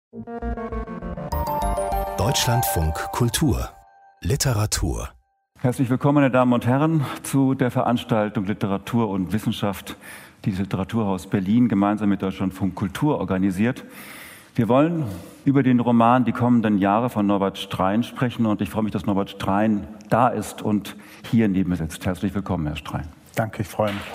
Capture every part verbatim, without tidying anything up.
Deutschlandfunk Kultur Literatur. Herzlich willkommen, meine Damen und Herren, zu der Veranstaltung Literatur und Wissenschaft, die das Literaturhaus Berlin gemeinsam mit Deutschlandfunk Kultur organisiert. Wir wollen über den Roman Die kommenden Jahre von Norbert Strein sprechen und ich freue mich, dass Norbert Strein da ist und hier neben mir sitzt. Herzlich willkommen, Herr Strein. Danke, ich freue mich.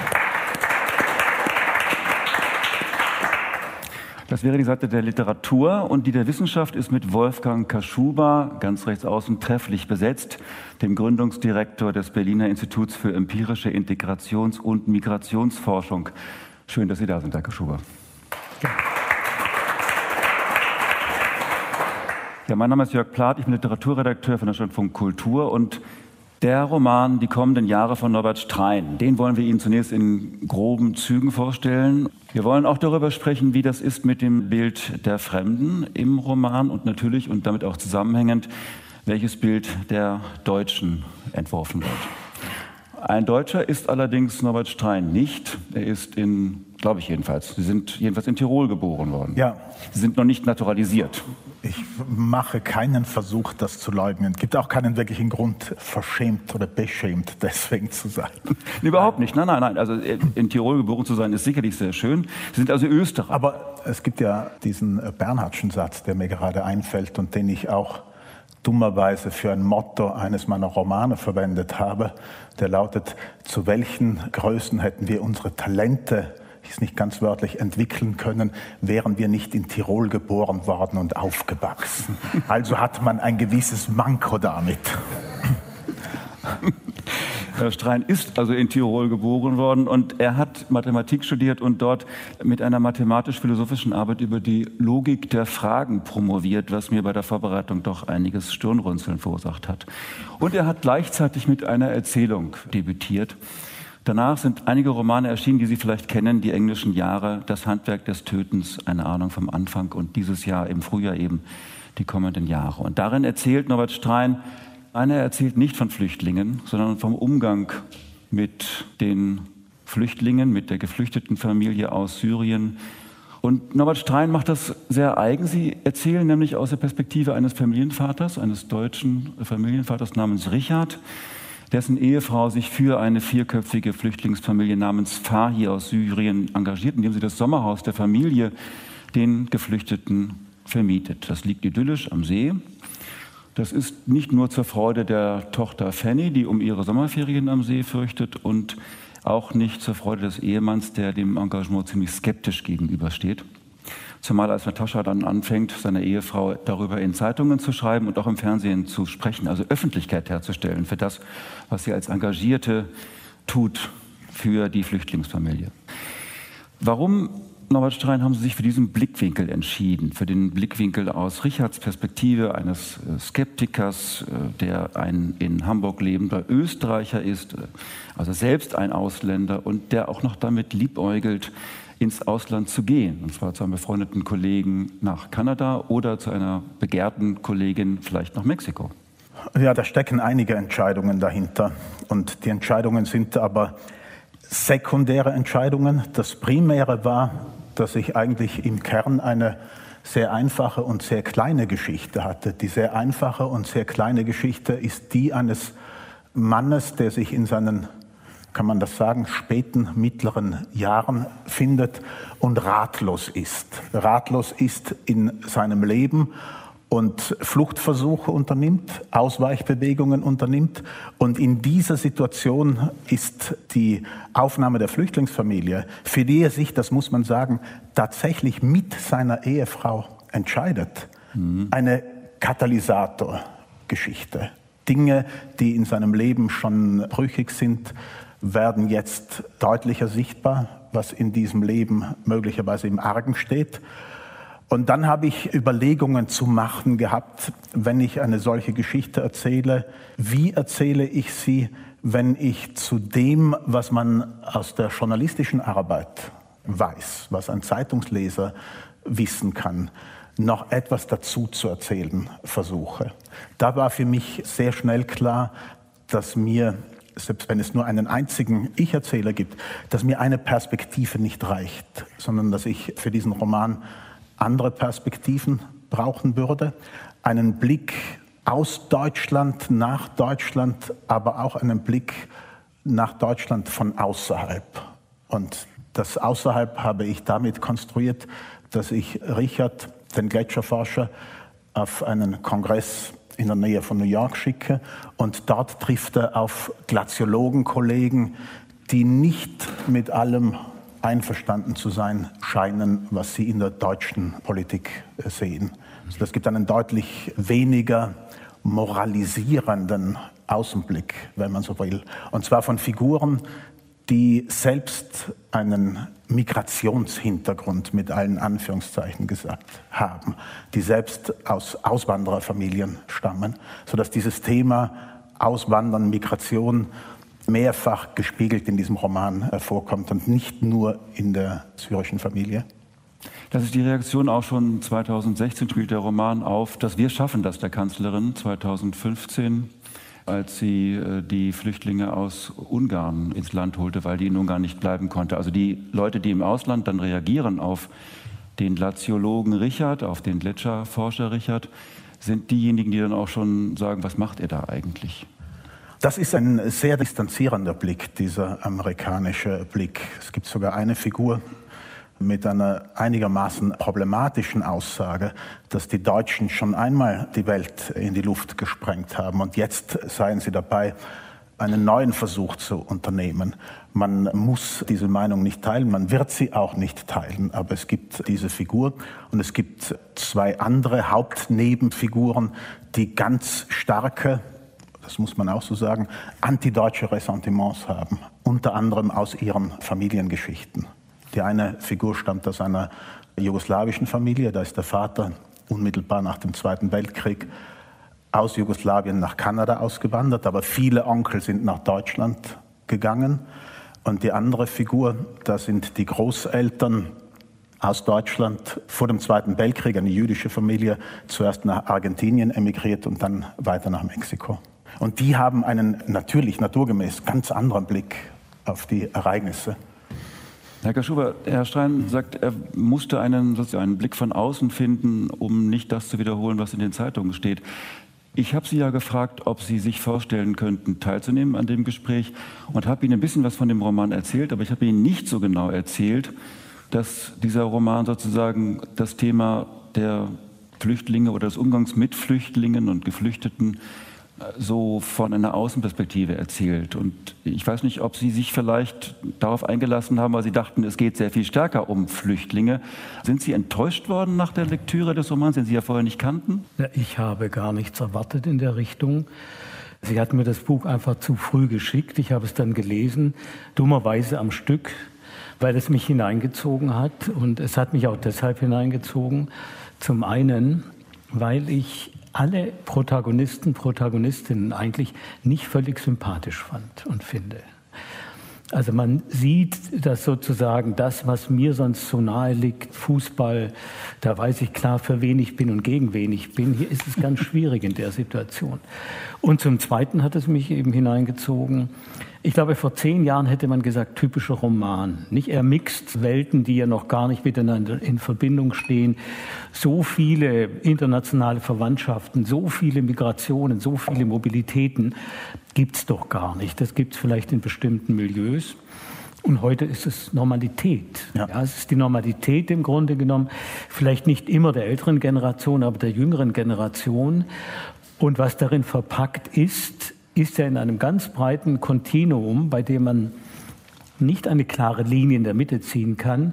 Das wäre die Seite der Literatur und die der Wissenschaft ist mit Wolfgang Kaschuba, ganz rechts außen, trefflich besetzt, dem Gründungsdirektor des Berliner Instituts für empirische Integrations- und Migrationsforschung. Schön, dass Sie da sind, Herr Kaschuba. Ja. Ja, mein Name ist Jörg Plath, ich bin Literaturredakteur von Deutschlandfunk Kultur und der Roman Die kommenden Jahre von Norbert Strein, den wollen wir Ihnen zunächst in groben Zügen vorstellen. Wir wollen auch darüber sprechen, wie das ist mit dem Bild der Fremden im Roman und natürlich und damit auch zusammenhängend, welches Bild der Deutschen entworfen wird. Ein Deutscher ist allerdings Norbert Strein nicht. Er ist in, glaube ich jedenfalls, Sie sind jedenfalls in Tirol geboren worden. Ja. Sie sind noch nicht naturalisiert. Ich mache keinen Versuch, das zu leugnen. Es gibt auch keinen wirklichen Grund, verschämt oder beschämt deswegen zu sein. Überhaupt nicht. Nein, nein, nein. Also in Tirol geboren zu sein, ist sicherlich sehr schön. Sie sind also Österreicher. Aber es gibt ja diesen Bernhardschen Satz, der mir gerade einfällt und den ich auch dummerweise für ein Motto eines meiner Romane verwendet habe. Der lautet: Zu welchen Größen hätten wir unsere Talente, ich es nicht ganz wörtlich, entwickeln können, wären wir nicht in Tirol geboren worden und aufgewachsen. Also hat man ein gewisses Manko damit. Herr Strein ist also in Tirol geboren worden und er hat Mathematik studiert und dort mit einer mathematisch-philosophischen Arbeit über die Logik der Fragen promoviert, was mir bei der Vorbereitung doch einiges Stirnrunzeln verursacht hat. Und er hat gleichzeitig mit einer Erzählung debütiert. Danach sind einige Romane erschienen, die Sie vielleicht kennen, die englischen Jahre, Das Handwerk des Tötens, eine Ahnung vom Anfang und dieses Jahr im Frühjahr eben die kommenden Jahre. Und darin erzählt Norbert Strein, einer erzählt nicht von Flüchtlingen, sondern vom Umgang mit den Flüchtlingen, mit der geflüchteten Familie aus Syrien. Und Norbert Strein macht das sehr eigen. Sie erzählen nämlich aus der Perspektive eines Familienvaters, eines deutschen Familienvaters namens Richard, dessen Ehefrau sich für eine vierköpfige Flüchtlingsfamilie namens Fahi aus Syrien engagiert, indem sie das Sommerhaus der Familie den Geflüchteten vermietet. Das liegt idyllisch am See. Das ist nicht nur zur Freude der Tochter Fanny, die um ihre Sommerferien am See fürchtet, und auch nicht zur Freude des Ehemanns, der dem Engagement ziemlich skeptisch gegenübersteht. Zumal als Natascha dann anfängt, seine Ehefrau darüber in Zeitungen zu schreiben und auch im Fernsehen zu sprechen, also Öffentlichkeit herzustellen für das, was sie als Engagierte tut für die Flüchtlingsfamilie. Warum, Norbert Strein, haben Sie sich für diesen Blickwinkel entschieden, für den Blickwinkel aus Richards Perspektive eines Skeptikers, der ein in Hamburg lebender Österreicher ist, also selbst ein Ausländer und der auch noch damit liebäugelt, ins Ausland zu gehen, und zwar zu einem befreundeten Kollegen nach Kanada oder zu einer begehrten Kollegin vielleicht nach Mexiko? Ja, da stecken einige Entscheidungen dahinter und die Entscheidungen sind aber sekundäre Entscheidungen. Das Primäre war, dass ich eigentlich im Kern eine sehr einfache und sehr kleine Geschichte hatte. Die sehr einfache und sehr kleine Geschichte ist die eines Mannes, der sich in seinen, kann man das sagen, späten mittleren Jahren findet und ratlos ist. Ratlos ist in seinem Leben und Fluchtversuche unternimmt, Ausweichbewegungen unternimmt. Und in dieser Situation ist die Aufnahme der Flüchtlingsfamilie, für die er sich, das muss man sagen, tatsächlich mit seiner Ehefrau entscheidet, mhm. eine Katalysatorgeschichte. Dinge, die in seinem Leben schon brüchig sind, werden jetzt deutlicher sichtbar, was in diesem Leben möglicherweise im Argen steht. Und dann habe ich Überlegungen zu machen gehabt, wenn ich eine solche Geschichte erzähle, wie erzähle ich sie, wenn ich zu dem, was man aus der journalistischen Arbeit weiß, was ein Zeitungsleser wissen kann, noch etwas dazu zu erzählen versuche. Da war für mich sehr schnell klar, dass mir, selbst wenn es nur einen einzigen Ich-Erzähler gibt, dass mir eine Perspektive nicht reicht, sondern dass ich für diesen Roman andere Perspektiven brauchen würde. Einen Blick aus Deutschland, nach Deutschland, aber auch einen Blick nach Deutschland von außerhalb. Und das Außerhalb habe ich damit konstruiert, dass ich Richard, den Gletscherforscher, auf einen Kongress in der Nähe von New York schicke. Und dort trifft er auf Glaziologenkollegen, die nicht mit allem einverstanden zu sein scheinen, was sie in der deutschen Politik sehen. Also es gibt einen deutlich weniger moralisierenden Außenblick, wenn man so will. Und zwar von Figuren, die selbst einen Migrationshintergrund mit allen Anführungszeichen gesagt haben, die selbst aus Auswandererfamilien stammen, sodass dieses Thema Auswandern, Migration mehrfach gespiegelt in diesem Roman vorkommt und nicht nur in der syrischen Familie. Das ist die Reaktion auch schon zweitausendsechzehn, spielt der Roman auf das Wir schaffen das der Kanzlerin zweitausendfünfzehn, als sie äh, die Flüchtlinge aus Ungarn ins Land holte, weil die in Ungarn nicht bleiben konnte. Also die Leute, die im Ausland dann reagieren auf den Glaziologen Richard, auf den Gletscherforscher Richard, sind diejenigen, die dann auch schon sagen, was macht ihr da eigentlich? Das ist ein sehr distanzierender Blick, dieser amerikanische Blick. Es gibt sogar eine Figur mit einer einigermaßen problematischen Aussage, dass die Deutschen schon einmal die Welt in die Luft gesprengt haben und jetzt seien sie dabei, einen neuen Versuch zu unternehmen. Man muss diese Meinung nicht teilen, man wird sie auch nicht teilen, aber es gibt diese Figur und es gibt zwei andere Hauptnebenfiguren, die ganz starke, das muss man auch so sagen, antideutsche Ressentiments haben, unter anderem aus ihren Familiengeschichten. Die eine Figur stammt aus einer jugoslawischen Familie, da ist der Vater unmittelbar nach dem Zweiten Weltkrieg aus Jugoslawien nach Kanada ausgewandert, aber viele Onkel sind nach Deutschland gegangen. Und die andere Figur, da sind die Großeltern aus Deutschland vor dem Zweiten Weltkrieg, eine jüdische Familie, zuerst nach Argentinien emigriert und dann weiter nach Mexiko. Und die haben einen natürlich, naturgemäß, ganz anderen Blick auf die Ereignisse. Herr Kaschuber, Herr Strein sagt, er musste einen, einen Blick von außen finden, um nicht das zu wiederholen, was in den Zeitungen steht. Ich habe Sie ja gefragt, ob Sie sich vorstellen könnten, teilzunehmen an dem Gespräch und habe Ihnen ein bisschen was von dem Roman erzählt, aber ich habe Ihnen nicht so genau erzählt, dass dieser Roman sozusagen das Thema der Flüchtlinge oder des Umgangs mit Flüchtlingen und Geflüchteten so von einer Außenperspektive erzählt. Und ich weiß nicht, ob Sie sich vielleicht darauf eingelassen haben, weil Sie dachten, es geht sehr viel stärker um Flüchtlinge. Sind Sie enttäuscht worden nach der Lektüre des Romans, den Sie ja vorher nicht kannten? Ja, ich habe gar nichts erwartet in der Richtung. Sie hatten mir das Buch einfach zu früh geschickt. Ich habe es dann gelesen, dummerweise am Stück, weil es mich hineingezogen hat. Und es hat mich auch deshalb hineingezogen. Zum einen, weil ich alle Protagonisten, Protagonistinnen eigentlich nicht völlig sympathisch fand und finde. Also man sieht, dass sozusagen das, was mir sonst so nahe liegt, Fußball, da weiß ich klar, für wen ich bin und gegen wen ich bin. Hier ist es ganz schwierig in der Situation. Und zum Zweiten hat es mich eben hineingezogen. Ich glaube, vor zehn Jahren hätte man gesagt, typischer Roman. Nicht eher Mixed Welten, die ja noch gar nicht miteinander in Verbindung stehen. So viele internationale Verwandtschaften, so viele Migrationen, so viele Mobilitäten gibt's doch gar nicht. Das gibt's vielleicht in bestimmten Milieus. Und heute ist es Normalität. Ja. Ja, es ist die Normalität im Grunde genommen, vielleicht nicht immer der älteren Generation, aber der jüngeren Generation. Und was darin verpackt ist, ist ja in einem ganz breiten Kontinuum, bei dem man nicht eine klare Linie in der Mitte ziehen kann,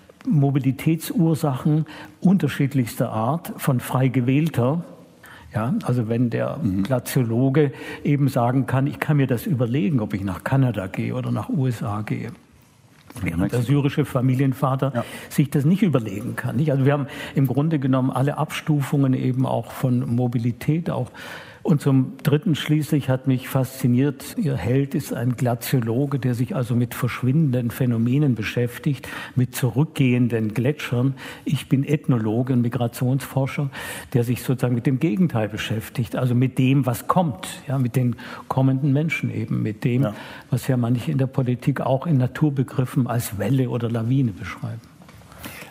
Mobilitätsursachen unterschiedlichster Art, von frei gewählter, ja, also wenn der mhm. Glaziologe eben sagen kann, ich kann mir das überlegen, ob ich nach Kanada gehe oder nach U S A gehe. Während der syrische Familienvater ja. sich das nicht überlegen kann. Nicht? Also wir haben im Grunde genommen alle Abstufungen eben auch von Mobilität auch. Und zum Dritten schließlich hat mich fasziniert, Ihr Held ist ein Glaziologe, der sich also mit verschwindenden Phänomenen beschäftigt, mit zurückgehenden Gletschern. Ich bin Ethnologe, ein Migrationsforscher, der sich sozusagen mit dem Gegenteil beschäftigt, also mit dem, was kommt, ja, mit den kommenden Menschen eben, mit dem, ja. was ja manche in der Politik auch in Naturbegriffen als Welle oder Lawine beschreiben.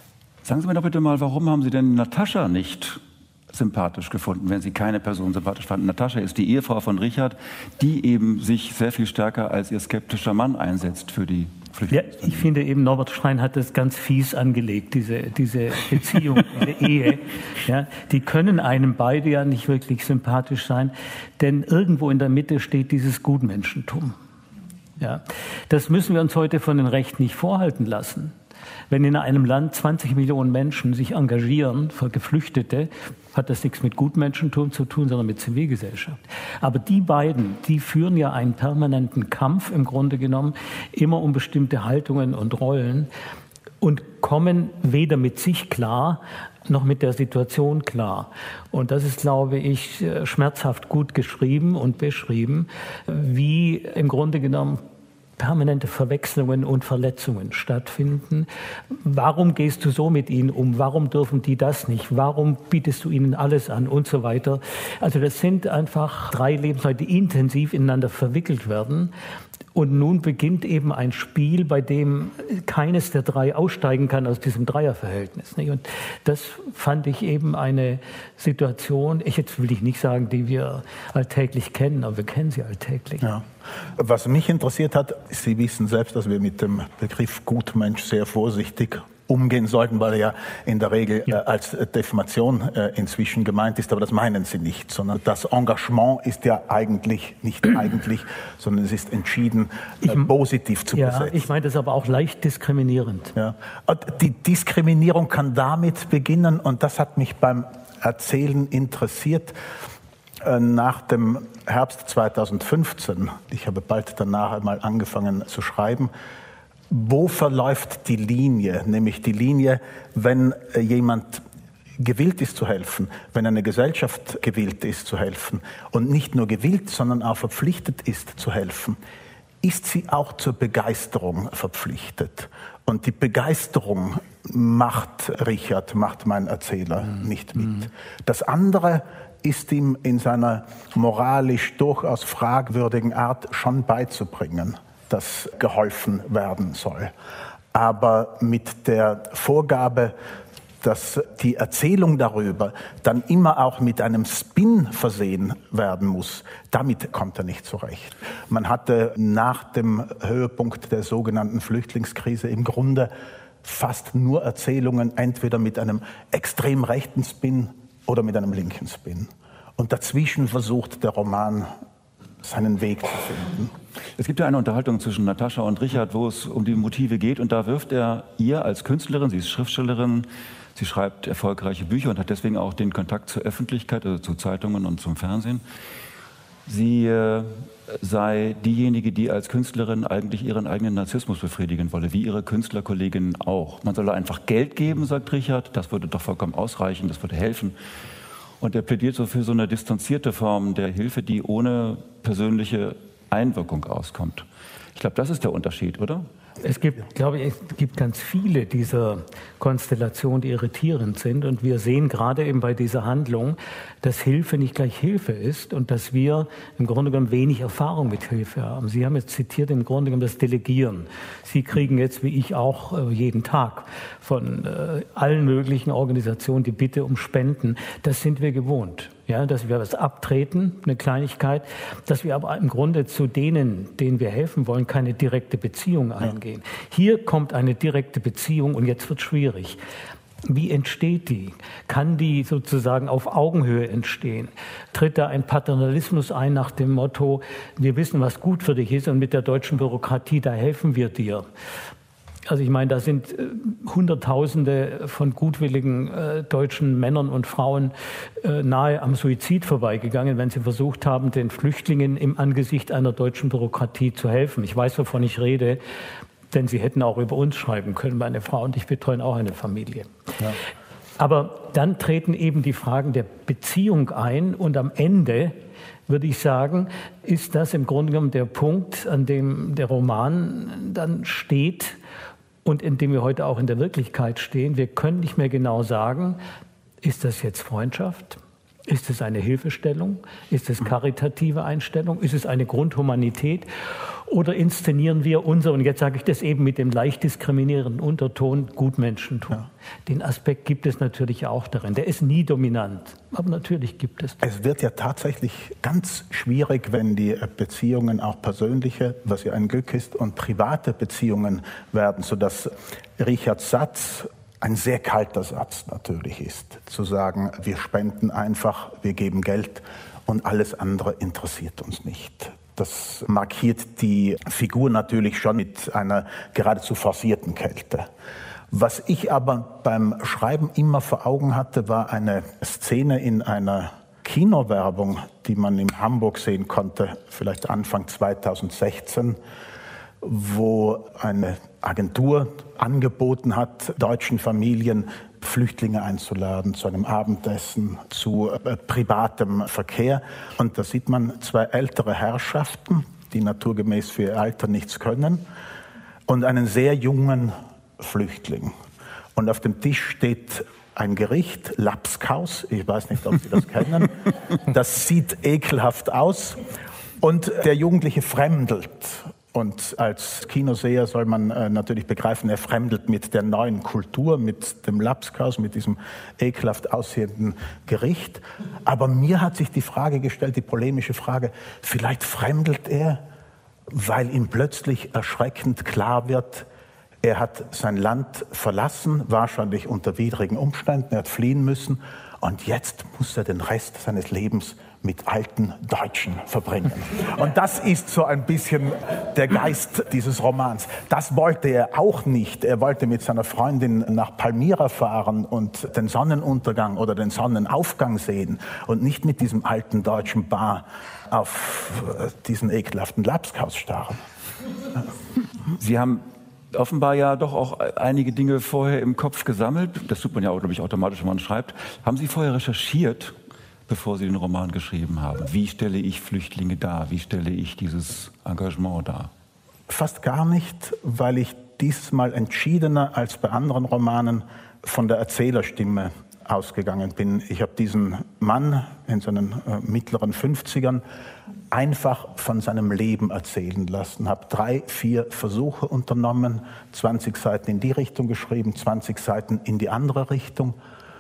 Sagen Sie mir doch bitte mal, warum haben Sie denn Natascha nicht sympathisch gefunden, wenn Sie keine Person sympathisch fanden? Natascha ist die Ehefrau von Richard, die eben sich sehr viel stärker als ihr skeptischer Mann einsetzt für die Flüchtlinge. Ja, ich finde eben, Norbert Schrein hat das ganz fies angelegt, diese, diese Beziehung, diese Ehe. Ja, die können einem beide ja nicht wirklich sympathisch sein, denn irgendwo in der Mitte steht dieses Gutmenschentum. Ja, das müssen wir uns heute von den Rechten nicht vorhalten lassen. Wenn in einem Land zwanzig Millionen Menschen sich engagieren für Geflüchtete, hat das nichts mit Gutmenschentum zu tun, sondern mit Zivilgesellschaft. Aber die beiden, die führen ja einen permanenten Kampf im Grunde genommen, immer um bestimmte Haltungen und Rollen und kommen weder mit sich klar, noch mit der Situation klar. Und das ist, glaube ich, schmerzhaft gut geschrieben und beschrieben, wie im Grunde genommen permanente Verwechslungen und Verletzungen stattfinden. Warum gehst du so mit ihnen um? Warum dürfen die das nicht? Warum bietest du ihnen alles an? Und so weiter. Also das sind einfach drei Lebensweisen, die intensiv ineinander verwickelt werden. Und nun beginnt eben ein Spiel, bei dem keines der drei aussteigen kann aus diesem Dreierverhältnis. Und das fand ich eben eine Situation, ich jetzt will ich nicht sagen, die wir alltäglich kennen, aber wir kennen sie alltäglich. Ja. Was mich interessiert hat, Sie wissen selbst, dass wir mit dem Begriff Gutmensch sehr vorsichtig umgehen sollten, weil er ja in der Regel ja. äh, als Defamation äh, inzwischen gemeint ist, aber das meinen Sie nicht, sondern das Engagement ist ja eigentlich nicht eigentlich, sondern es ist entschieden äh, ich, positiv zu ja, besetzen. Ich meine das aber auch leicht diskriminierend. Ja. Die Diskriminierung kann damit beginnen, und das hat mich beim Erzählen interessiert, äh, nach dem Herbst zweitausendfünfzehn, ich habe bald danach einmal angefangen zu schreiben, wo verläuft die Linie, nämlich die Linie, wenn jemand gewillt ist zu helfen, wenn eine Gesellschaft gewillt ist zu helfen und nicht nur gewillt, sondern auch verpflichtet ist zu helfen, ist sie auch zur Begeisterung verpflichtet. Und die Begeisterung macht Richard, macht mein Erzähler mhm. nicht mit. Das andere ist ihm in seiner moralisch durchaus fragwürdigen Art schon beizubringen, das geholfen werden soll. Aber mit der Vorgabe, dass die Erzählung darüber dann immer auch mit einem Spin versehen werden muss, damit kommt er nicht zurecht. Man hatte nach dem Höhepunkt der sogenannten Flüchtlingskrise im Grunde fast nur Erzählungen, entweder mit einem extrem rechten Spin oder mit einem linken Spin. Und dazwischen versucht der Roman seinen Weg zu finden. Es gibt ja eine Unterhaltung zwischen Natascha und Richard, wo es um die Motive geht, und da wirft er ihr als Künstlerin, sie ist Schriftstellerin, sie schreibt erfolgreiche Bücher und hat deswegen auch den Kontakt zur Öffentlichkeit, also zu Zeitungen und zum Fernsehen. Sie äh, sei diejenige, die als Künstlerin eigentlich ihren eigenen Narzissmus befriedigen wolle, wie ihre Künstlerkolleginnen auch. Man solle einfach Geld geben, sagt Richard, das würde doch vollkommen ausreichen, das würde helfen. Und er plädiert so für so eine distanzierte Form der Hilfe, die ohne persönliche Einwirkung auskommt. Ich glaube, das ist der Unterschied, oder? Es gibt, glaube ich, es gibt ganz viele dieser Konstellationen, die irritierend sind. Und wir sehen gerade eben bei dieser Handlung, dass Hilfe nicht gleich Hilfe ist und dass wir im Grunde genommen wenig Erfahrung mit Hilfe haben. Sie haben jetzt zitiert im Grunde genommen das Delegieren. Sie kriegen jetzt, wie ich auch, jeden Tag von äh, allen möglichen Organisationen die Bitte um Spenden. Das sind wir gewohnt. Ja, dass wir was abtreten, eine Kleinigkeit, dass wir aber im Grunde zu denen, denen wir helfen wollen, keine direkte Beziehung eingehen. Ja. Hier kommt eine direkte Beziehung und jetzt wird es schwierig. Wie entsteht die? Kann die sozusagen auf Augenhöhe entstehen? Tritt da ein Paternalismus ein nach dem Motto, wir wissen, was gut für dich ist und mit der deutschen Bürokratie, da helfen wir dir? Also ich meine, da sind äh, Hunderttausende von gutwilligen äh, deutschen Männern und Frauen äh, nahe am Suizid vorbeigegangen, wenn sie versucht haben, den Flüchtlingen im Angesicht einer deutschen Bürokratie zu helfen. Ich weiß, wovon ich rede, denn sie hätten auch über uns schreiben können. Meine Frau und ich betreuen auch eine Familie. Ja. Aber dann treten eben die Fragen der Beziehung ein und am Ende, würde ich sagen, ist das im Grunde genommen der Punkt, an dem der Roman dann steht, und in dem wir heute auch in der Wirklichkeit stehen. Wir können nicht mehr genau sagen, ist das jetzt Freundschaft? Ist es eine Hilfestellung? Ist es karitative Einstellung? Ist es eine Grundhumanität? Oder inszenieren wir unser, und jetzt sage ich das eben mit dem leicht diskriminierenden Unterton, Gutmenschentum? Ja. Den Aspekt gibt es natürlich auch darin. Der ist nie dominant, aber natürlich gibt es. Es wird ja tatsächlich ganz schwierig, wenn die Beziehungen auch persönliche, was ja ein Glück ist, und private Beziehungen werden, sodass Richards Satz ein sehr kalter Satz natürlich ist, zu sagen, wir spenden einfach, wir geben Geld und alles andere interessiert uns nicht. Das markiert die Figur natürlich schon mit einer geradezu forcierten Kälte. Was ich aber beim Schreiben immer vor Augen hatte, war eine Szene in einer Kinowerbung, die man in Hamburg sehen konnte, vielleicht Anfang zweitausendsechzehn, wo eine Agentur angeboten hat, deutschen Familien Flüchtlinge einzuladen zu einem Abendessen, zu äh, privatem Verkehr. Und da sieht man zwei ältere Herrschaften, die naturgemäß für ihr Alter nichts können, und einen sehr jungen Flüchtling. Und auf dem Tisch steht ein Gericht, Lapskaus, ich weiß nicht, ob Sie das kennen. Das sieht ekelhaft aus und der Jugendliche fremdelt. Und als Kinoseher soll man äh, natürlich begreifen, er fremdelt mit der neuen Kultur, mit dem Lapskaus, mit diesem ekelhaft aussehenden Gericht. Aber mir hat sich die Frage gestellt, die polemische Frage, vielleicht fremdelt er, weil ihm plötzlich erschreckend klar wird, er hat sein Land verlassen, wahrscheinlich unter widrigen Umständen, er hat fliehen müssen und jetzt muss er den Rest seines Lebens mit alten Deutschen verbringen. Und das ist so ein bisschen der Geist dieses Romans. Das wollte er auch nicht. Er wollte mit seiner Freundin nach Palmyra fahren und den Sonnenuntergang oder den Sonnenaufgang sehen und nicht mit diesem alten deutschen Bar auf diesen ekelhaften Lapskaus starren. Sie haben offenbar ja doch auch einige Dinge vorher im Kopf gesammelt. Das tut man ja auch, glaube ich, automatisch, wenn man schreibt. Haben Sie vorher recherchiert, bevor Sie den Roman geschrieben haben? Wie stelle ich Flüchtlinge dar? Wie stelle ich dieses Engagement dar? Fast gar nicht, weil ich dieses Mal entschiedener als bei anderen Romanen von der Erzählerstimme ausgegangen bin. Ich habe diesen Mann in seinen äh, mittleren fünfzigern einfach von seinem Leben erzählen lassen, habe drei, vier Versuche unternommen, zwanzig Seiten in die Richtung geschrieben, zwanzig Seiten in die andere Richtung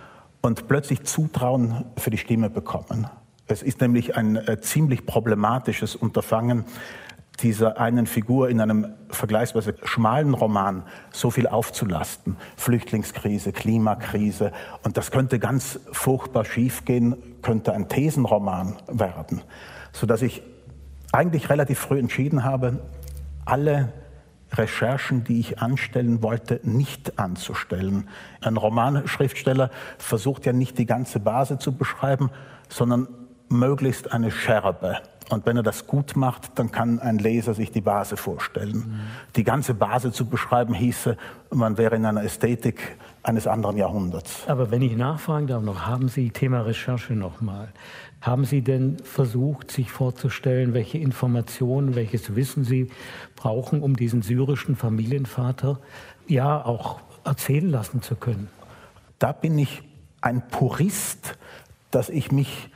und plötzlich Zutrauen für die Stimme bekommen. Es ist nämlich ein äh, ziemlich problematisches Unterfangen, dieser einen Figur in einem vergleichsweise schmalen Roman so viel aufzulasten. Flüchtlingskrise, Klimakrise. Und das könnte ganz furchtbar schiefgehen, könnte ein Thesenroman werden. Sodass ich eigentlich relativ früh entschieden habe, alle Recherchen, die ich anstellen wollte, nicht anzustellen. Ein Romanschriftsteller versucht ja nicht die ganze Base zu beschreiben, sondern möglichst eine Scherbe. Und wenn er das gut macht, dann kann ein Leser sich die Base vorstellen. Mhm. Die ganze Base zu beschreiben hieße, man wäre in einer Ästhetik eines anderen Jahrhunderts. Aber wenn ich nachfragen darf noch, haben Sie Thema Recherche nochmal, haben Sie denn versucht, sich vorzustellen, welche Informationen, welches Wissen Sie brauchen, um diesen syrischen Familienvater ja auch erzählen lassen zu können? Da bin ich ein Purist, dass ich mich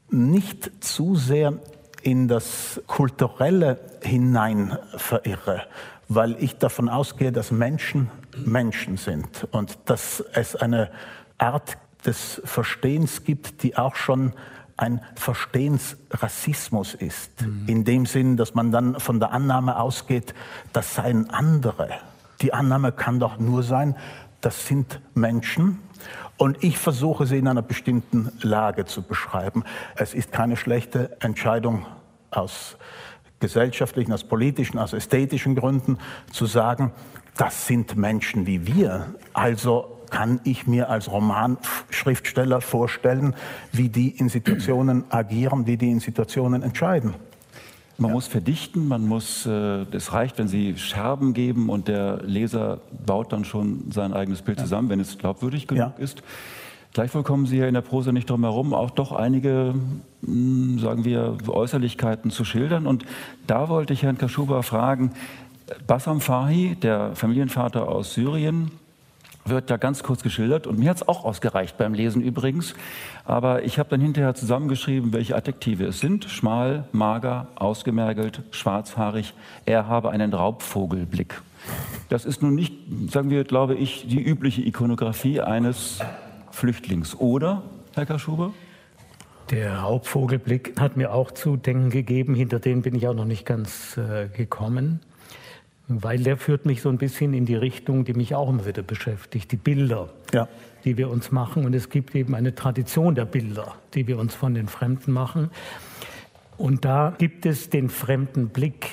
nicht zu sehr in das Kulturelle hinein verirre, weil ich davon ausgehe, dass Menschen Menschen sind und dass es eine Art des Verstehens gibt, die auch schon ein Verstehensrassismus ist. Mhm. In dem Sinn, dass man dann von der Annahme ausgeht, das seien andere. Die Annahme kann doch nur sein, das sind Menschen. Und ich versuche sie in einer bestimmten Lage zu beschreiben. Es ist keine schlechte Entscheidung aus gesellschaftlichen, aus politischen, aus ästhetischen Gründen zu sagen, das sind Menschen wie wir. Also kann ich mir als Romanschriftsteller vorstellen, wie die in Situationen agieren, wie die in Situationen entscheiden. Man ja. muss verdichten, man muss, äh, es reicht, wenn Sie Scherben geben und der Leser baut dann schon sein eigenes Bild ja. zusammen, wenn es glaubwürdig genug ja. ist. Gleichwohl kommen Sie ja in der Prosa nicht drum herum, auch doch einige, mh, sagen wir, Äußerlichkeiten zu schildern. Und da wollte ich Herrn Kaschuba fragen, Bassam Fahi, der Familienvater aus Syrien, wird da ganz kurz geschildert und mir hat es auch ausgereicht beim Lesen übrigens. Aber ich habe dann hinterher zusammengeschrieben, welche Adjektive es sind. Schmal, mager, ausgemergelt, schwarzhaarig. Er habe einen Raubvogelblick. Das ist nun nicht, sagen wir, glaube ich, die übliche Ikonografie eines Flüchtlings. Oder, Herr Kaschuber? Der Raubvogelblick hat mir auch zu denken gegeben. Hinter den bin ich auch noch nicht ganz äh, gekommen. Weil der führt mich so ein bisschen in die Richtung, die mich auch immer wieder beschäftigt. Die Bilder, ja. die wir uns machen. Und es gibt eben eine Tradition der Bilder, die wir uns von den Fremden machen. Und da gibt es den fremden Blick.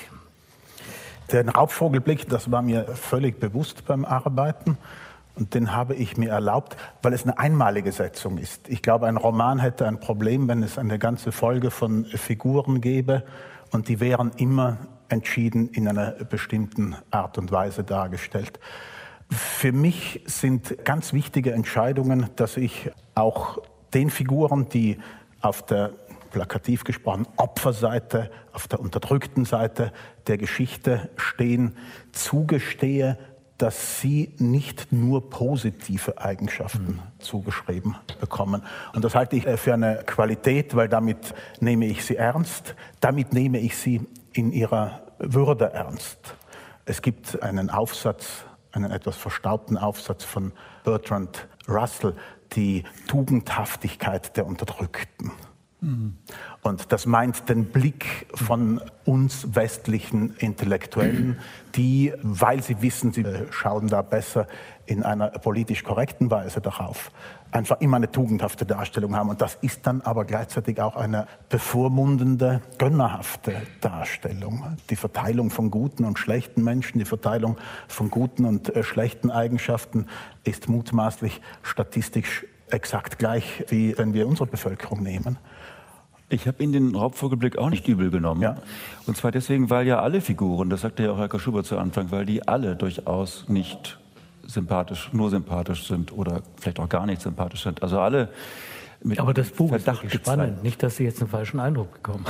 Den Raubvogelblick, das war mir völlig bewusst beim Arbeiten. Und den habe ich mir erlaubt, weil es eine einmalige Setzung ist. Ich glaube, ein Roman hätte ein Problem, wenn es eine ganze Folge von Figuren gäbe und die wären immer entschieden in einer bestimmten Art und Weise dargestellt. Für mich sind ganz wichtige Entscheidungen, dass ich auch den Figuren, die auf der, plakativ gesprochen, Opferseite, auf der unterdrückten Seite der Geschichte stehen, zugestehe, dass sie nicht nur positive Eigenschaften mhm. zugeschrieben bekommen. Und das halte ich für eine Qualität, weil damit nehme ich sie ernst, damit nehme ich sie in ihrer Würde ernst. Es gibt einen Aufsatz, einen etwas verstaubten Aufsatz von Bertrand Russell, die Tugendhaftigkeit der Unterdrückten. Mhm. Und das meint den Blick von uns westlichen Intellektuellen, die, weil sie wissen, sie schauen da besser in einer politisch korrekten Weise darauf, einfach immer eine tugendhafte Darstellung haben. Und das ist dann aber gleichzeitig auch eine bevormundende, gönnerhafte Darstellung. Die Verteilung von guten und schlechten Menschen, die Verteilung von guten und äh, schlechten Eigenschaften ist mutmaßlich statistisch exakt gleich, wie wenn wir unsere Bevölkerung nehmen. Ich habe Ihnen den Raubvogelblick auch nicht übel genommen. Ja. Und zwar deswegen, weil ja alle Figuren, das sagte ja auch Herr Kaschuber zu Anfang, weil die alle durchaus nicht sympathisch, nur sympathisch sind oder vielleicht auch gar nicht sympathisch sind. Also alle mit Aber das Buch Verdacht ist spannend. Nicht, dass Sie jetzt einen falschen Eindruck bekommen.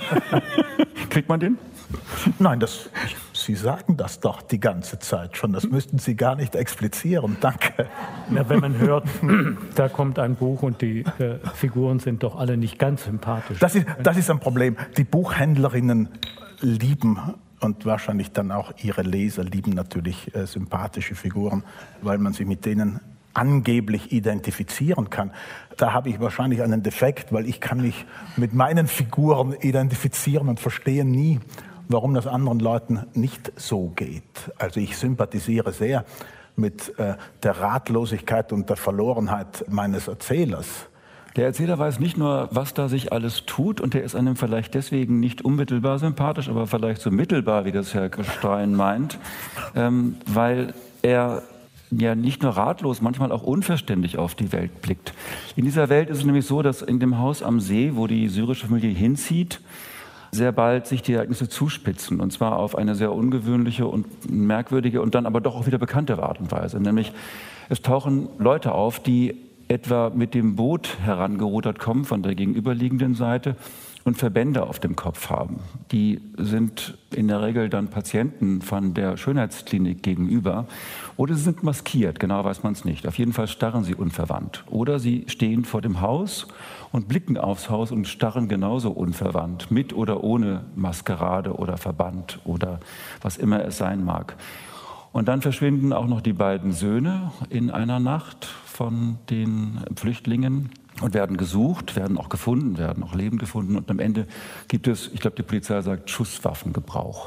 Kriegt man den? Nein, das, Sie sagen das doch die ganze Zeit schon. Das müssten Sie gar nicht explizieren. Danke. Na, wenn man hört, da kommt ein Buch und die äh, Figuren sind doch alle nicht ganz sympathisch. Das ist, das ist ein Problem. Die Buchhändlerinnen lieben und wahrscheinlich dann auch ihre Leser lieben natürlich äh, sympathische Figuren, weil man sie mit denen angeblich identifizieren kann. Da habe ich wahrscheinlich einen Defekt, weil ich kann mich mit meinen Figuren identifizieren und verstehe nie, warum das anderen Leuten nicht so geht. Also ich sympathisiere sehr mit äh, der Ratlosigkeit und der Verlorenheit meines Erzählers. Der Erzähler weiß nicht nur, was da sich alles tut, und der ist einem vielleicht deswegen nicht unmittelbar sympathisch, aber vielleicht so mittelbar, wie das Herr Strein meint, ähm, weil er ja nicht nur ratlos, manchmal auch unverständlich auf die Welt blickt. In dieser Welt ist es nämlich so, dass in dem Haus am See, wo die syrische Familie hinzieht, sehr bald sich die Ereignisse zuspitzen, und zwar auf eine sehr ungewöhnliche und merkwürdige und dann aber doch auch wieder bekannte Art und Weise. Nämlich es tauchen Leute auf, die etwa mit dem Boot herangerudert kommen von der gegenüberliegenden Seite und Verbände auf dem Kopf haben. Die sind in der Regel dann Patienten von der Schönheitsklinik gegenüber, oder sie sind maskiert, genau weiß man es nicht. Auf jeden Fall starren sie unverwandt. Oder sie stehen vor dem Haus und blicken aufs Haus und starren genauso unverwandt, mit oder ohne Maskerade oder Verband oder was immer es sein mag. Und dann verschwinden auch noch die beiden Söhne in einer Nacht von den Flüchtlingen und werden gesucht, werden auch gefunden, werden auch lebend gefunden. Und am Ende gibt es, ich glaube, die Polizei sagt, Schusswaffengebrauch.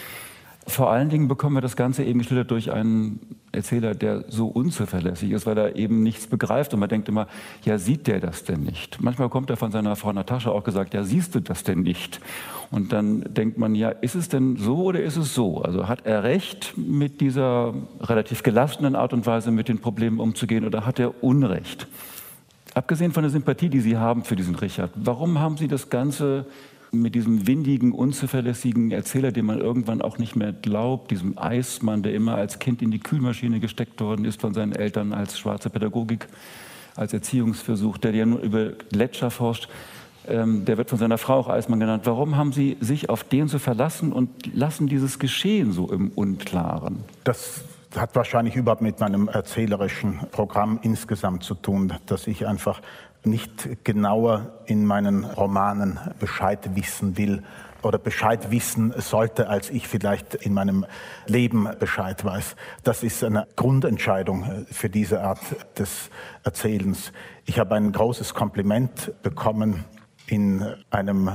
Vor allen Dingen bekommen wir das Ganze eben geschildert durch einen Erzähler, der so unzuverlässig ist, weil er eben nichts begreift. Und man denkt immer, ja, sieht der das denn nicht? Manchmal kommt er von seiner Frau Natascha auch gesagt, ja, siehst du das denn nicht? Und dann denkt man, ja, ist es denn so oder ist es so? Also hat er recht, mit dieser relativ gelassenen Art und Weise mit den Problemen umzugehen, oder hat er Unrecht? Abgesehen von der Sympathie, die Sie haben für diesen Richard, warum haben Sie das Ganze mit diesem windigen, unzuverlässigen Erzähler, dem man irgendwann auch nicht mehr glaubt, diesem Eismann, der immer als Kind in die Kühlmaschine gesteckt worden ist von seinen Eltern als schwarze Pädagogik, als Erziehungsversuch, der ja nur über Gletscher forscht, ähm, der wird von seiner Frau auch Eismann genannt. Warum haben Sie sich auf den so verlassen und lassen dieses Geschehen so im Unklaren? Das hat wahrscheinlich überhaupt mit meinem erzählerischen Programm insgesamt zu tun, dass ich einfach nicht genauer in meinen Romanen Bescheid wissen will oder Bescheid wissen sollte, als ich vielleicht in meinem Leben Bescheid weiß. Das ist eine Grundentscheidung für diese Art des Erzählens. Ich habe ein großes Kompliment bekommen in einem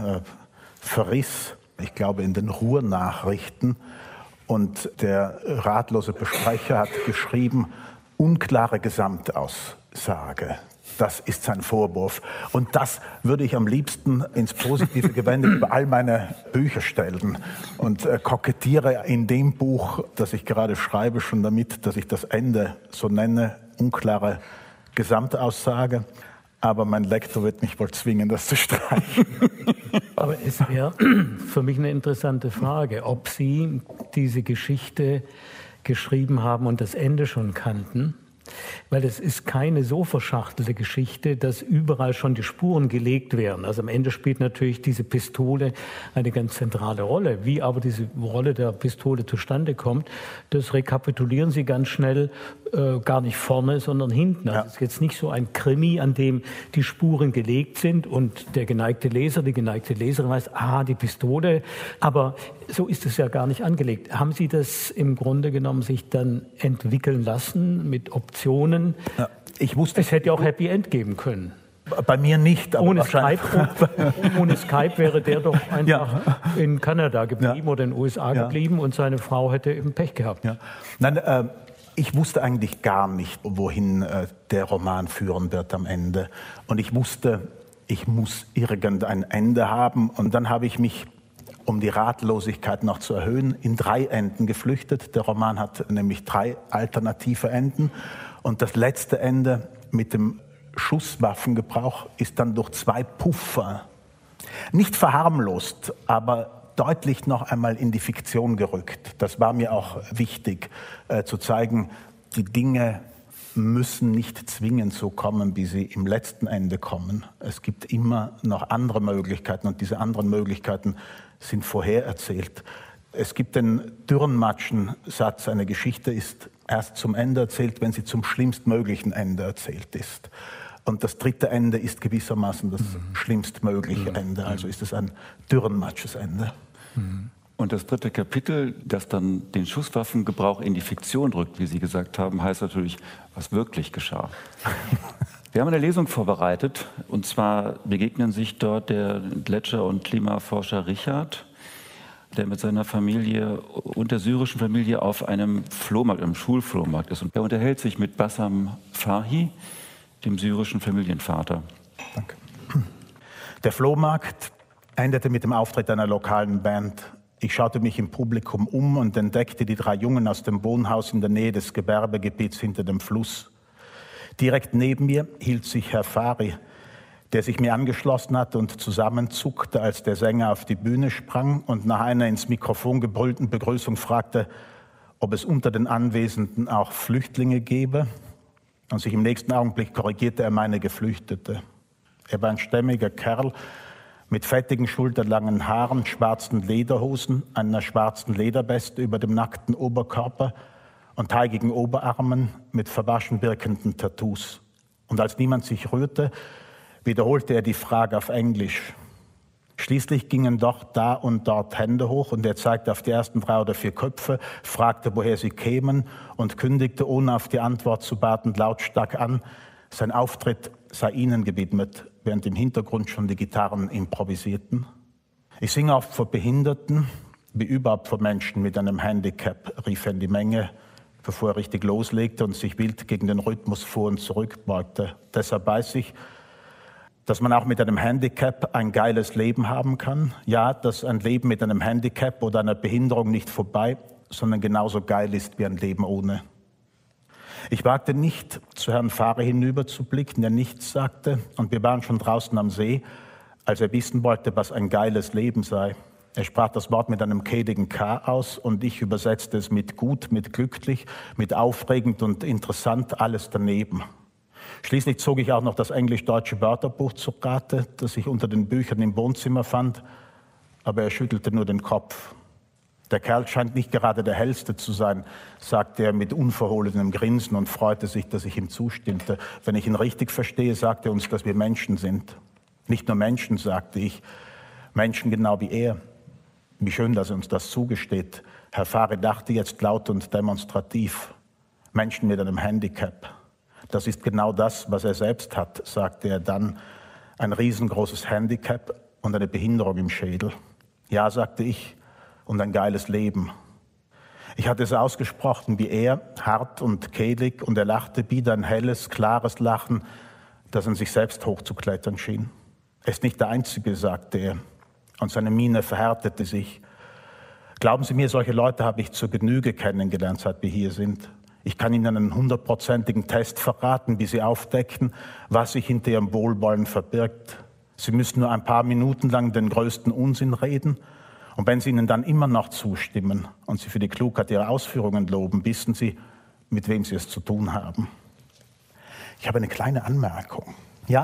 Verriss, ich glaube in den Ruhrnachrichten, und der ratlose Besprecher hat geschrieben, unklare Gesamtaussage. Das ist sein Vorwurf. Und das würde ich am liebsten ins Positive gewendet über all meine Bücher stellen. Und äh, kokettiere in dem Buch, das ich gerade schreibe, schon damit, dass ich das Ende so nenne, unklare Gesamtaussage. Aber mein Lektor wird mich wohl zwingen, das zu streichen. Aber es wäre für mich eine interessante Frage, ob Sie diese Geschichte geschrieben haben und das Ende schon kannten. Weil es ist keine so verschachtelte Geschichte, dass überall schon die Spuren gelegt werden. Also am Ende spielt natürlich diese Pistole eine ganz zentrale Rolle. Wie aber diese Rolle der Pistole zustande kommt, das rekapitulieren Sie ganz schnell, äh, gar nicht vorne, sondern hinten. Also ja. Es ist jetzt nicht so ein Krimi, an dem die Spuren gelegt sind und der geneigte Leser, die geneigte Leserin weiß, ah, die Pistole. Aber so ist es ja gar nicht angelegt. Haben Sie das im Grunde genommen sich dann entwickeln lassen mit Optionen? Ja, ich wusste, es hätte ja auch Happy End geben können. Bei mir nicht. Aber ohne, Skype, ohne Skype wäre der doch einfach ja. in Kanada geblieben ja. oder in den U S A ja. geblieben und seine Frau hätte eben Pech gehabt. Ja. Nein, äh, ich wusste eigentlich gar nicht, wohin äh, der Roman führen wird am Ende. Und ich wusste, ich muss irgendein Ende haben. Und dann habe ich mich, um die Ratlosigkeit noch zu erhöhen, in drei Enden geflüchtet. Der Roman hat nämlich drei alternative Enden. Und das letzte Ende mit dem Schusswaffengebrauch ist dann durch zwei Puffer nicht verharmlost, aber deutlich noch einmal in die Fiktion gerückt. Das war mir auch wichtig, äh, zu zeigen, die Dinge müssen nicht zwingend so kommen, wie sie im letzten Ende kommen. Es gibt immer noch andere Möglichkeiten und diese anderen Möglichkeiten sind vorhererzählt. Es gibt den Dürrenmatschen-Satz, eine Geschichte ist erst zum Ende erzählt, wenn sie zum schlimmstmöglichen Ende erzählt ist. Und das dritte Ende ist gewissermaßen das mhm. schlimmstmögliche mhm. Ende, also ist es ein Dürrenmatsches Ende. Mhm. Und das dritte Kapitel, das dann den Schusswaffengebrauch in die Fiktion drückt, wie Sie gesagt haben, heißt natürlich, was wirklich geschah. Wir haben eine Lesung vorbereitet, und zwar begegnen sich dort der Gletscher- und Klimaforscher Richard, der mit seiner Familie und der syrischen Familie auf einem Flohmarkt, einem Schulflohmarkt ist. Und er unterhält sich mit Bassam Fahi, dem syrischen Familienvater. Danke. Der Flohmarkt endete mit dem Auftritt einer lokalen Band. Ich schaute mich im Publikum um und entdeckte die drei Jungen aus dem Wohnhaus in der Nähe des Gewerbegebiets hinter dem Fluss. Direkt neben mir hielt sich Herr Fari, der sich mir angeschlossen hatte und zusammenzuckte, als der Sänger auf die Bühne sprang und nach einer ins Mikrofon gebrüllten Begrüßung fragte, ob es unter den Anwesenden auch Flüchtlinge gäbe. Und sich im nächsten Augenblick korrigierte er meine Geflüchtete. Er war ein stämmiger Kerl mit fettigen, schulterlangen Haaren, schwarzen Lederhosen, einer schwarzen Lederweste über dem nackten Oberkörper und teigigen Oberarmen mit verwaschen wirkenden Tattoos. Und als niemand sich rührte, wiederholte er die Frage auf Englisch. Schließlich gingen doch da und dort Hände hoch und er zeigte auf die ersten drei oder vier Köpfe, fragte, woher sie kämen und kündigte, ohne auf die Antwort zu warten, lautstark an, sein Auftritt sei ihnen gewidmet, während im Hintergrund schon die Gitarren improvisierten. Ich singe oft vor Behinderten, wie überhaupt vor Menschen mit einem Handicap, rief er in die Menge, bevor er richtig loslegte und sich wild gegen den Rhythmus vor und zurück beugte. Deshalb weiß ich, dass man auch mit einem Handicap ein geiles Leben haben kann. Ja, dass ein Leben mit einem Handicap oder einer Behinderung nicht vorbei, sondern genauso geil ist wie ein Leben ohne. Ich wagte nicht, zu Herrn Fahrer hinüber zu blicken, der nichts sagte, und wir waren schon draußen am See, als er wissen wollte, was ein geiles Leben sei. Er sprach das Wort mit einem kehligen K aus und ich übersetzte es mit gut, mit glücklich, mit aufregend und interessant, alles daneben. Schließlich zog ich auch noch das englisch-deutsche Wörterbuch zu Rate, das ich unter den Büchern im Wohnzimmer fand, aber er schüttelte nur den Kopf. Der Kerl scheint nicht gerade der Hellste zu sein, sagte er mit unverhohlenem Grinsen und freute sich, dass ich ihm zustimmte. Wenn ich ihn richtig verstehe, sagte er uns, dass wir Menschen sind. Nicht nur Menschen, sagte ich, Menschen genau wie er. Wie schön, dass er uns das zugesteht. Herr Fari dachte jetzt laut und demonstrativ. Menschen mit einem Handicap. Das ist genau das, was er selbst hat, sagte er dann. Ein riesengroßes Handicap und eine Behinderung im Schädel. Ja, sagte ich, und ein geiles Leben. Ich hatte es ausgesprochen wie er, hart und kehlig, und er lachte wieder ein helles, klares Lachen, das an sich selbst hochzuklettern schien. Er ist nicht der Einzige, sagte er, und seine Miene verhärtete sich. Glauben Sie mir, solche Leute habe ich zur Genüge kennengelernt, seit wir hier sind. Ich kann Ihnen einen hundertprozentigen Test verraten, wie Sie aufdecken, was sich hinter Ihrem Wohlwollen verbirgt. Sie müssen nur ein paar Minuten lang den größten Unsinn reden, und wenn Sie ihnen dann immer noch zustimmen und Sie für die Klugheit Ihrer Ausführungen loben, wissen Sie, mit wem Sie es zu tun haben. Ich habe eine kleine Anmerkung. Ja,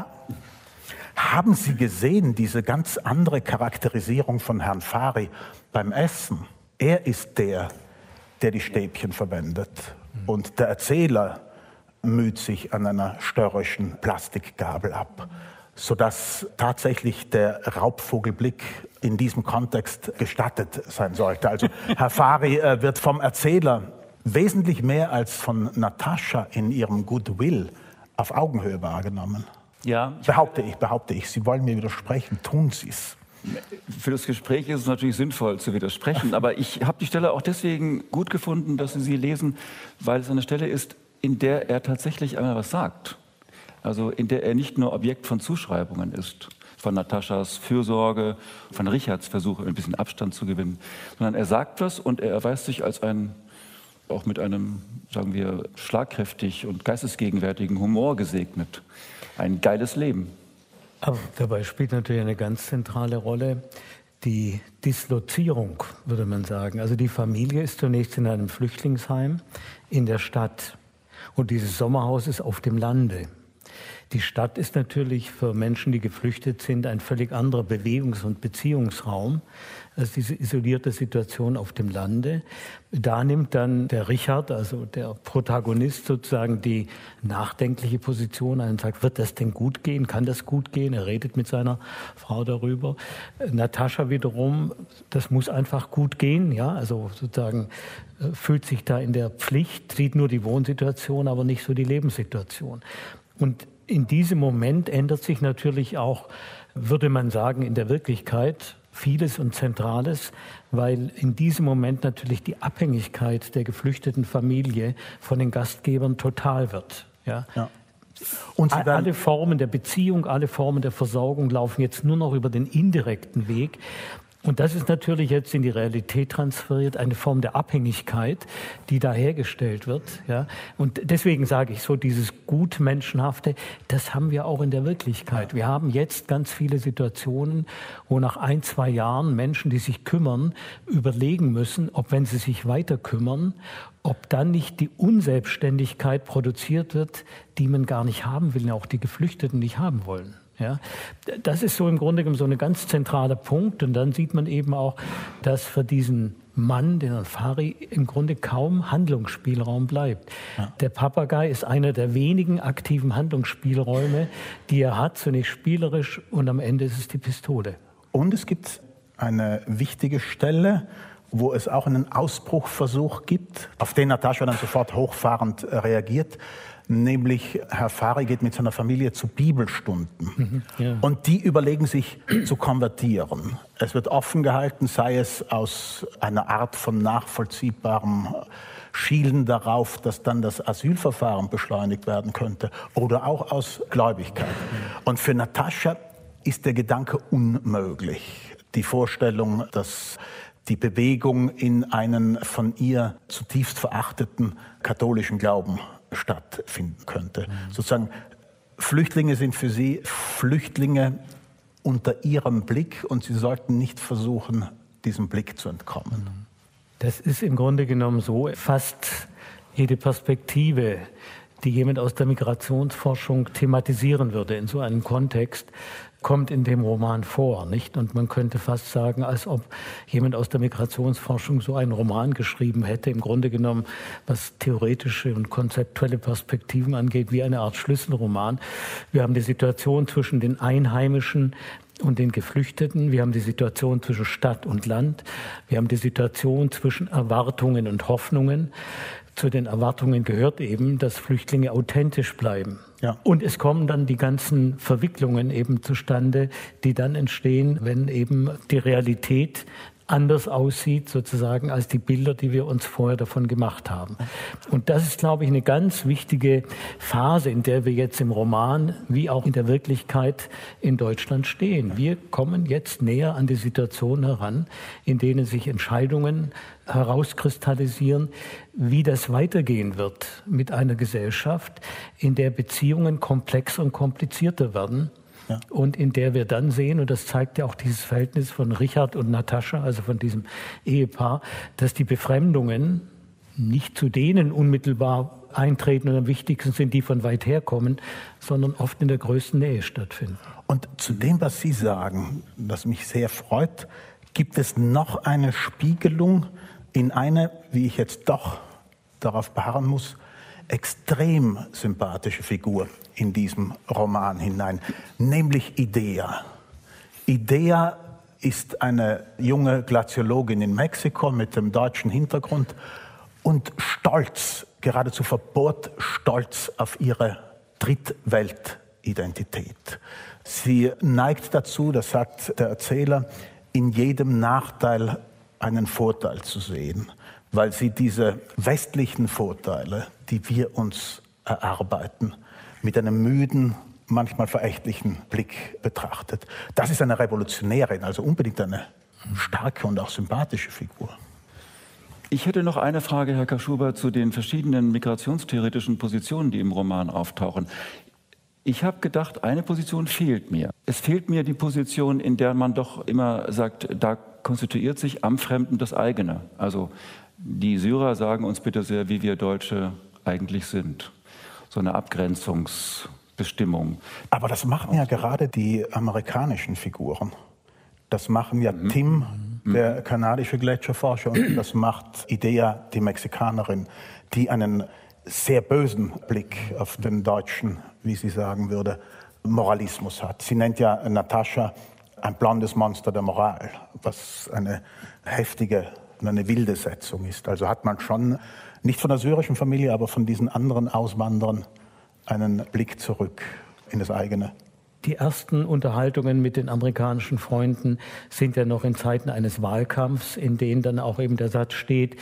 haben Sie gesehen, diese ganz andere Charakterisierung von Herrn Fari beim Essen? Er ist der, der die Stäbchen verwendet. Und der Erzähler müht sich an einer störrischen Plastikgabel ab, sodass tatsächlich der Raubvogelblick in diesem Kontext gestattet sein sollte. Also Herr Fari äh, wird vom Erzähler wesentlich mehr als von Natascha in ihrem Goodwill auf Augenhöhe wahrgenommen. Ja, ich behaupte ich, behaupte ich. Sie wollen mir widersprechen, tun Sie es. Für das Gespräch ist es natürlich sinnvoll zu widersprechen, aber ich habe die Stelle auch deswegen gut gefunden, dass Sie sie lesen, weil es eine Stelle ist, in der er tatsächlich einmal was sagt. Also in der er nicht nur Objekt von Zuschreibungen ist, von Nataschas Fürsorge, von Richards Versuch, ein bisschen Abstand zu gewinnen, sondern er sagt was und er erweist sich als ein, auch mit einem, sagen wir, schlagkräftig und geistesgegenwärtigen Humor gesegnet. Ein geiles Leben. Aber dabei spielt natürlich eine ganz zentrale Rolle die Dislozierung, würde man sagen. Also die Familie ist zunächst in einem Flüchtlingsheim in der Stadt und dieses Sommerhaus ist auf dem Lande. Die Stadt ist natürlich für Menschen, die geflüchtet sind, ein völlig anderer Bewegungs- und Beziehungsraum als diese isolierte Situation auf dem Lande. Da nimmt dann der Richard, also der Protagonist, sozusagen die nachdenkliche Position ein und sagt, wird das denn gut gehen? Kann das gut gehen? Er redet mit seiner Frau darüber. Natascha wiederum, das muss einfach gut gehen, ja, also sozusagen fühlt sich da in der Pflicht, sieht nur die Wohnsituation, aber nicht so die Lebenssituation. Und in diesem Moment ändert sich natürlich auch, würde man sagen, in der Wirklichkeit vieles und Zentrales, weil in diesem Moment natürlich die Abhängigkeit der geflüchteten Familie von den Gastgebern total wird. Ja? Ja. Und Sie alle Formen der Beziehung, alle Formen der Versorgung laufen jetzt nur noch über den indirekten Weg. Und das ist natürlich jetzt in die Realität transferiert, eine Form der Abhängigkeit, die da hergestellt wird. Ja. Und deswegen sage ich so, dieses Gutmenschenhafte, das haben wir auch in der Wirklichkeit. Wir haben jetzt ganz viele Situationen, wo nach ein, zwei Jahren Menschen, die sich kümmern, überlegen müssen, ob, wenn sie sich weiter kümmern, ob dann nicht die Unselbstständigkeit produziert wird, die man gar nicht haben will, auch die Geflüchteten nicht haben wollen. Ja, das ist so im Grunde genommen so ein ganz zentraler Punkt. Und dann sieht man eben auch, dass für diesen Mann, den Fari, im Grunde kaum Handlungsspielraum bleibt. Ja. Der Papagei ist einer der wenigen aktiven Handlungsspielräume, die er hat, zunächst spielerisch, und am Ende ist es die Pistole. Und es gibt eine wichtige Stelle, wo es auch einen Ausbruchversuch gibt, auf den Natascha dann sofort hochfahrend reagiert. Nämlich Herr Fari geht mit seiner Familie zu Bibelstunden. Mhm, ja. Und die überlegen sich zu konvertieren. Es wird offen gehalten, sei es aus einer Art von nachvollziehbarem Schielen darauf, dass dann das Asylverfahren beschleunigt werden könnte, oder auch aus Gläubigkeit. Und für Natascha ist der Gedanke unmöglich. Die Vorstellung, dass die Bewegung in einen von ihr zutiefst verachteten katholischen Glauben stattfinden könnte. Mhm. Sozusagen, Flüchtlinge sind für sie Flüchtlinge unter ihrem Blick, und sie sollten nicht versuchen, diesem Blick zu entkommen. Das ist im Grunde genommen so, fast jede Perspektive, die jemand aus der Migrationsforschung thematisieren würde in so einem Kontext, kommt in dem Roman vor, nicht? Und man könnte fast sagen, als ob jemand aus der Migrationsforschung so einen Roman geschrieben hätte, im Grunde genommen, was theoretische und konzeptuelle Perspektiven angeht, wie eine Art Schlüsselroman. Wir haben die Situation zwischen den Einheimischen und den Geflüchteten. Wir haben die Situation zwischen Stadt und Land. Wir haben die Situation zwischen Erwartungen und Hoffnungen. Zu den Erwartungen gehört eben, dass Flüchtlinge authentisch bleiben. Ja. Und es kommen dann die ganzen Verwicklungen eben zustande, die dann entstehen, wenn eben die Realität anders aussieht sozusagen als die Bilder, die wir uns vorher davon gemacht haben. Und das ist, glaube ich, eine ganz wichtige Phase, in der wir jetzt im Roman wie auch in der Wirklichkeit in Deutschland stehen. Wir kommen jetzt näher an die Situation heran, in denen sich Entscheidungen herauskristallisieren, wie das weitergehen wird mit einer Gesellschaft, in der Beziehungen komplexer und komplizierter werden. Ja. Und in der wir dann sehen, und das zeigt ja auch dieses Verhältnis von Richard und Natascha, also von diesem Ehepaar, dass die Befremdungen nicht zu denen unmittelbar eintreten und am wichtigsten sind, die von weit her kommen, sondern oft in der größten Nähe stattfinden. Und zu dem, was Sie sagen, das mich sehr freut, gibt es noch eine Spiegelung in eine, wie ich jetzt doch darauf beharren muss, extrem sympathische Figur in diesem Roman hinein, nämlich Idea. Idea ist eine junge Glaziologin in Mexiko mit dem deutschen Hintergrund und stolz, geradezu verbohrt stolz auf ihre Drittweltidentität. Sie neigt dazu, das sagt der Erzähler, in jedem Nachteil einen Vorteil zu sehen, weil sie diese westlichen Vorteile, die wir uns erarbeiten, mit einem müden, manchmal verächtlichen Blick betrachtet. Das ist eine Revolutionärin, also unbedingt eine starke und auch sympathische Figur. Ich hätte noch eine Frage, Herr Kaschuber, zu den verschiedenen migrationstheoretischen Positionen, die im Roman auftauchen. Ich habe gedacht, eine Position fehlt mir. Es fehlt mir die Position, in der man doch immer sagt, da konstituiert sich am Fremden das eigene. Also die Syrer sagen uns bitte sehr, wie wir Deutsche eigentlich sind. So eine Abgrenzungsbestimmung. Aber das machen ja gerade die amerikanischen Figuren. Das machen ja mhm. Tim, der kanadische Gletscherforscher, und das macht Idea, die Mexikanerin, die einen sehr bösen Blick auf den deutschen, wie sie sagen würde, Moralismus hat. Sie nennt ja Natascha ein blondes Monster der Moral, was eine heftige und eine wilde Setzung ist. Also hat man schon, nicht von der syrischen Familie, aber von diesen anderen Auswanderern, einen Blick zurück in das eigene. Die ersten Unterhaltungen mit den amerikanischen Freunden sind ja noch in Zeiten eines Wahlkampfs, in denen dann auch eben der Satz steht,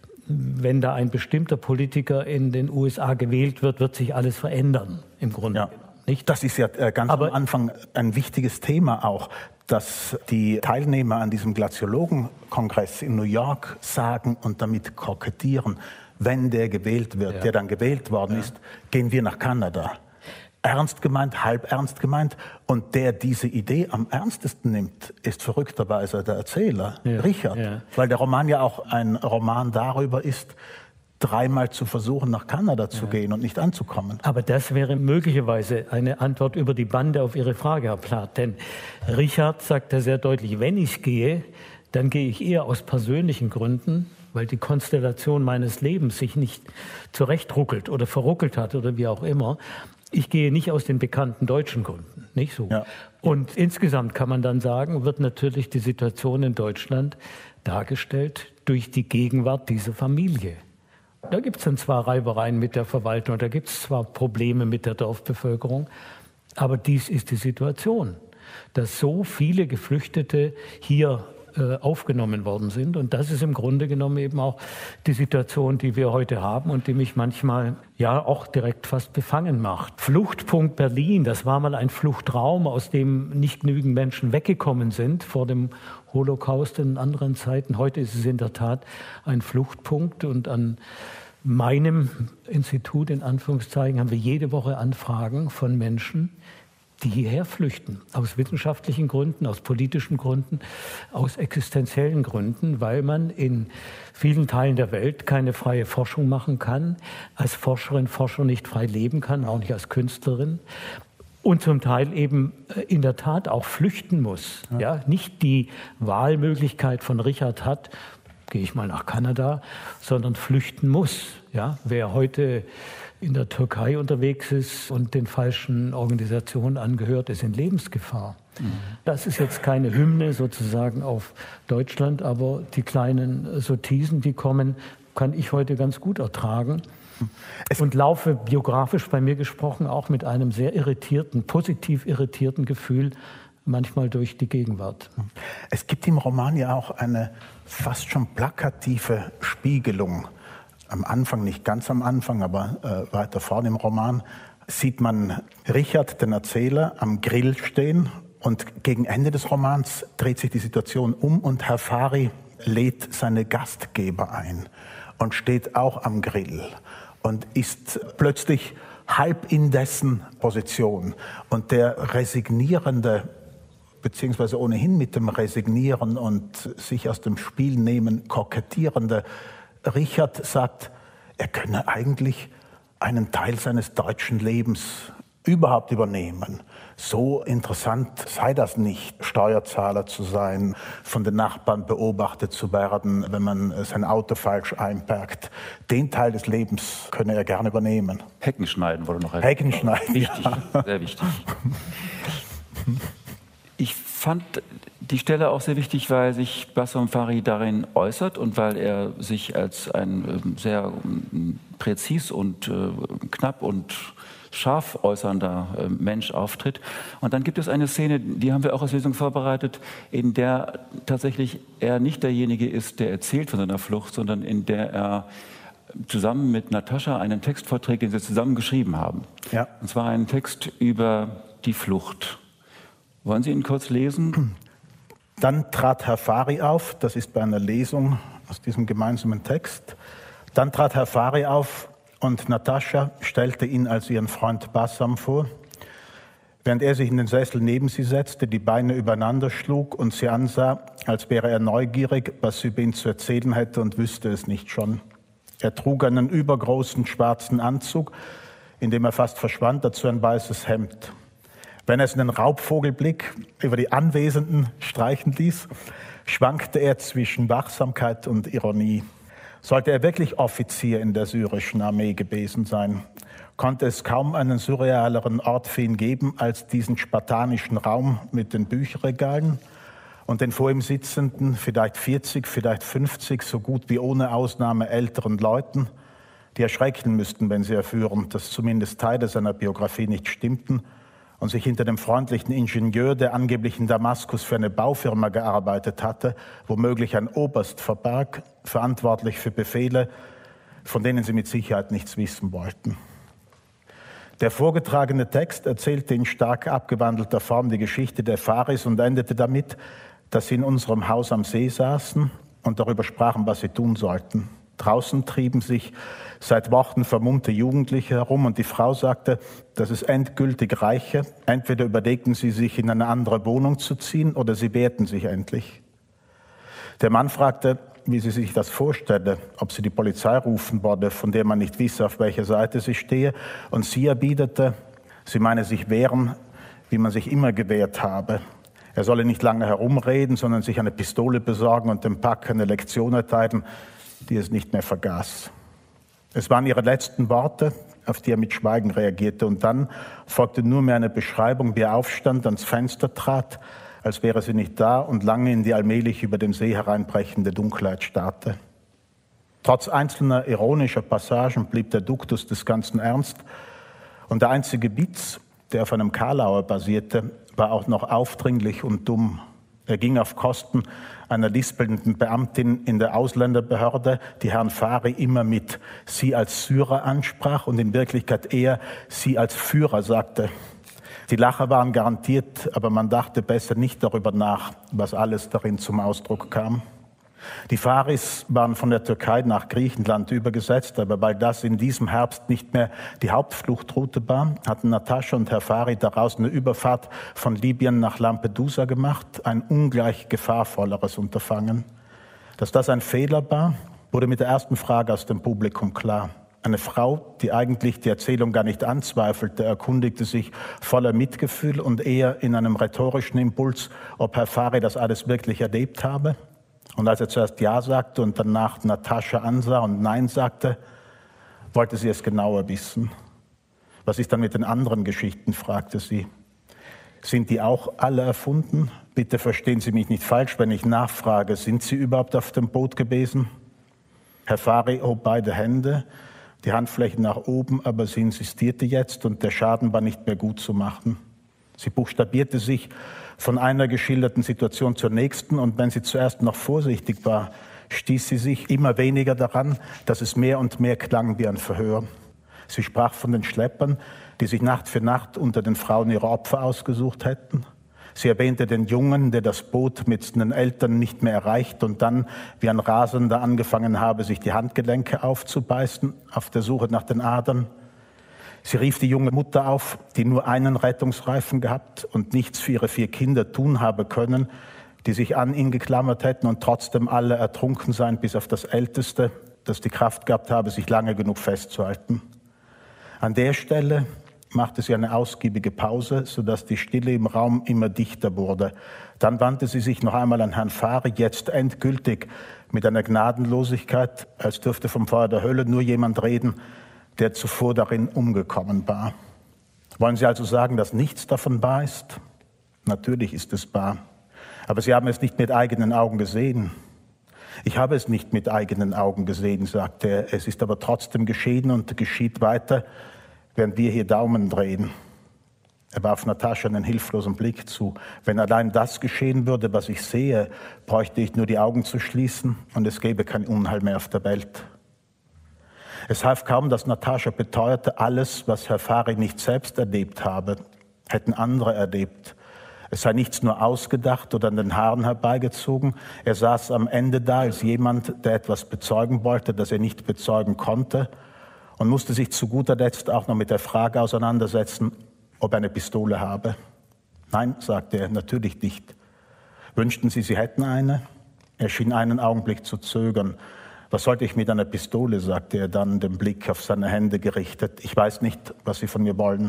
wenn da ein bestimmter Politiker in den U S A gewählt wird, wird sich alles verändern, im Grunde. Ja. Nicht? Das ist ja ganz Aber am Anfang ein wichtiges Thema auch, dass die Teilnehmer an diesem Glaziologenkongress in New York sagen und damit kokettieren, wenn der gewählt wird, ja. der dann gewählt worden ja. ist, gehen wir nach Kanada. Ernst gemeint, halb ernst gemeint. Und der diese Idee am ernstesten nimmt, ist verrückterweise der Erzähler, ja. Richard. Ja. Weil der Roman ja auch ein Roman darüber ist, dreimal zu versuchen, nach Kanada zu ja. gehen und nicht anzukommen. Aber das wäre möglicherweise eine Antwort über die Bande auf Ihre Frage, Herr Plath. Denn Richard sagt ja sehr deutlich, wenn ich gehe, dann gehe ich eher aus persönlichen Gründen, weil die Konstellation meines Lebens sich nicht zurechtruckelt oder verruckelt hat oder wie auch immer. Ich gehe nicht aus den bekannten deutschen Gründen, nicht so. Ja. Und insgesamt kann man dann sagen, wird natürlich die Situation in Deutschland dargestellt durch die Gegenwart dieser Familie. Da gibt es dann zwar Reibereien mit der Verwaltung, da gibt es zwar Probleme mit der Dorfbevölkerung, aber dies ist die Situation, dass so viele Geflüchtete hier äh, aufgenommen worden sind. Und das ist im Grunde genommen eben auch die Situation, die wir heute haben und die mich manchmal ja auch direkt fast befangen macht. Fluchtpunkt Berlin, das war mal ein Fluchtraum, aus dem nicht genügend Menschen weggekommen sind vor dem Holocaust in anderen Zeiten. Heute ist es in der Tat ein Fluchtpunkt und an meinem Institut, in Anführungszeichen, haben wir jede Woche Anfragen von Menschen, die hierher flüchten, aus wissenschaftlichen Gründen, aus politischen Gründen, aus existenziellen Gründen, weil man in vielen Teilen der Welt keine freie Forschung machen kann, als Forscherin, Forscher nicht frei leben kann, auch nicht als Künstlerin. Und zum Teil eben in der Tat auch flüchten muss. Ja. Ja, nicht die Wahlmöglichkeit von Richard hat, gehe ich mal nach Kanada, sondern flüchten muss. Ja, wer heute in der Türkei unterwegs ist und den falschen Organisationen angehört, ist in Lebensgefahr. Mhm. Das ist jetzt keine Hymne sozusagen auf Deutschland, aber die kleinen Sottisen, die kommen, kann ich heute ganz gut ertragen. Es und laufe biografisch bei mir gesprochen auch mit einem sehr irritierten, positiv irritierten Gefühl manchmal durch die Gegenwart. Es gibt im Roman ja auch eine fast schon plakative Spiegelung. Am Anfang, nicht ganz am Anfang, aber äh, weiter vorne im Roman, sieht man Richard, den Erzähler, am Grill stehen. Und gegen Ende des Romans dreht sich die Situation um und Herr Fari lädt seine Gastgeber ein und steht auch am Grill und ist plötzlich halb in dessen Position. Und der resignierende, beziehungsweise ohnehin mit dem Resignieren und sich aus dem Spiel nehmen, kokettierende Richard sagt, er könne eigentlich einen Teil seines deutschen Lebens überhaupt übernehmen. So interessant sei das nicht, Steuerzahler zu sein, von den Nachbarn beobachtet zu werden, wenn man sein Auto falsch einparkt. Den Teil des Lebens könne er gerne übernehmen. Hecken schneiden wurde noch erwähnt. Hecken schneiden, wichtig, ja. Sehr wichtig. Ich fand die Stelle auch sehr wichtig, weil sich Bassam Fari darin äußert und weil er sich als ein sehr präzis und knapp und scharf äußernder Mensch auftritt. Und dann gibt es eine Szene, die haben wir auch als Lesung vorbereitet, in der tatsächlich er nicht derjenige ist, der erzählt von seiner Flucht, sondern in der er zusammen mit Natascha einen Text vorträgt, den sie zusammen geschrieben haben. Ja. Und zwar einen Text über die Flucht. Wollen Sie ihn kurz lesen? Dann trat Herr Fari auf, das ist bei einer Lesung aus diesem gemeinsamen Text. Dann trat Herr Fari auf und Natascha stellte ihn als ihren Freund Bassam vor, während er sich in den Sessel neben sie setzte, die Beine übereinander schlug und sie ansah, als wäre er neugierig, was sie über ihn zu erzählen hätte und wüsste es nicht schon. Er trug einen übergroßen schwarzen Anzug, in dem er fast verschwand, dazu ein weißes Hemd. Wenn er einen Raubvogelblick über die Anwesenden streichen ließ, schwankte er zwischen Wachsamkeit und Ironie. Sollte er wirklich Offizier in der syrischen Armee gewesen sein, konnte es kaum einen surrealeren Ort für ihn geben als diesen spartanischen Raum mit den Bücherregalen und den vor ihm sitzenden, vielleicht vierzig, vielleicht fünfzig, so gut wie ohne Ausnahme älteren Leuten, die erschrecken müssten, wenn sie erführen, dass zumindest Teile seiner Biografie nicht stimmten und sich hinter dem freundlichen Ingenieur, der angeblich in Damaskus für eine Baufirma gearbeitet hatte, womöglich ein Oberst verbarg, verantwortlich für Befehle, von denen sie mit Sicherheit nichts wissen wollten. Der vorgetragene Text erzählte in stark abgewandelter Form die Geschichte der Faris und endete damit, dass sie in unserem Haus am See saßen und darüber sprachen, was sie tun sollten. Draußen trieben sich seit Wochen vermummte Jugendliche herum und die Frau sagte, dass es endgültig reiche. Entweder überlegten sie sich, in eine andere Wohnung zu ziehen oder sie wehrten sich endlich. Der Mann fragte, wie sie sich das vorstelle, ob sie die Polizei rufen wolle, von der man nicht wisse, auf welcher Seite sie stehe. Und sie erwiderte, sie meine sich wehren, wie man sich immer gewehrt habe. Er solle nicht lange herumreden, sondern sich eine Pistole besorgen und dem Pack eine Lektion erteilen, die es nicht mehr vergaß. Es waren ihre letzten Worte, auf die er mit Schweigen reagierte. Und dann folgte nur mehr eine Beschreibung, wie er aufstand, ans Fenster trat, als wäre sie nicht da und lange in die allmählich über den See hereinbrechende Dunkelheit starrte. Trotz einzelner ironischer Passagen blieb der Duktus des Ganzen ernst. Und der einzige Witz, der auf einem Karlauer basierte, war auch noch aufdringlich und dumm. Er ging auf Kosten einer lispelnden Beamtin in der Ausländerbehörde, die Herrn Fari immer mit Sie als Syrer ansprach und in Wirklichkeit eher Sie als Führer sagte. Die Lacher waren garantiert, aber man dachte besser nicht darüber nach, was alles darin zum Ausdruck kam. Die Faris waren von der Türkei nach Griechenland übergesetzt, aber weil das in diesem Herbst nicht mehr die Hauptfluchtroute war, hatten Natascha und Herr Fari daraus eine Überfahrt von Libyen nach Lampedusa gemacht, ein ungleich gefahrvolleres Unterfangen. Dass das ein Fehler war, wurde mit der ersten Frage aus dem Publikum klar. Eine Frau, die eigentlich die Erzählung gar nicht anzweifelte, erkundigte sich voller Mitgefühl und eher in einem rhetorischen Impuls, ob Herr Fari das alles wirklich erlebt habe. Und als er zuerst Ja sagte und danach Natascha ansah und Nein sagte, wollte sie es genauer wissen. Was ist dann mit den anderen Geschichten, fragte sie. Sind die auch alle erfunden? Bitte verstehen Sie mich nicht falsch, wenn ich nachfrage, sind Sie überhaupt auf dem Boot gewesen? Herr Fari hob beide Hände, die Handflächen nach oben, aber sie insistierte jetzt und der Schaden war nicht mehr gut zu machen. Sie buchstabierte sich von einer geschilderten Situation zur nächsten und wenn sie zuerst noch vorsichtig war, stieß sie sich immer weniger daran, dass es mehr und mehr klang wie ein Verhör. Sie sprach von den Schleppern, die sich Nacht für Nacht unter den Frauen ihre Opfer ausgesucht hätten. Sie erwähnte den Jungen, der das Boot mit den Eltern nicht mehr erreicht und dann wie ein Rasender angefangen habe, sich die Handgelenke aufzubeißen, auf der Suche nach den Adern. Sie rief die junge Mutter auf, die nur einen Rettungsreifen gehabt und nichts für ihre vier Kinder tun habe können, die sich an ihn geklammert hätten und trotzdem alle ertrunken seien, bis auf das Älteste, das die Kraft gehabt habe, sich lange genug festzuhalten. An der Stelle machte sie eine ausgiebige Pause, sodass die Stille im Raum immer dichter wurde. Dann wandte sie sich noch einmal an Herrn Fari, jetzt endgültig mit einer Gnadenlosigkeit, als dürfte vom Feuer der Hölle nur jemand reden, der zuvor darin umgekommen war. Wollen Sie also sagen, dass nichts davon wahr ist? Natürlich ist es wahr. Aber Sie haben es nicht mit eigenen Augen gesehen. Ich habe es nicht mit eigenen Augen gesehen, sagte er. Es ist aber trotzdem geschehen und geschieht weiter, während wir hier Daumen drehen. Er warf Natascha einen hilflosen Blick zu. Wenn allein das geschehen würde, was ich sehe, bräuchte ich nur die Augen zu schließen und es gäbe kein Unheil mehr auf der Welt. Es half kaum, dass Natascha beteuerte, alles, was Herr Fari nicht selbst erlebt habe, hätten andere erlebt. Es sei nichts nur ausgedacht oder an den Haaren herbeigezogen. Er saß am Ende da als jemand, der etwas bezeugen wollte, das er nicht bezeugen konnte und musste sich zu guter Letzt auch noch mit der Frage auseinandersetzen, ob er eine Pistole habe. Nein, sagte er, natürlich nicht. Wünschten Sie, Sie hätten eine? Er schien einen Augenblick zu zögern. Was sollte ich mit einer Pistole, sagte er dann, den Blick auf seine Hände gerichtet. Ich weiß nicht, was Sie von mir wollen.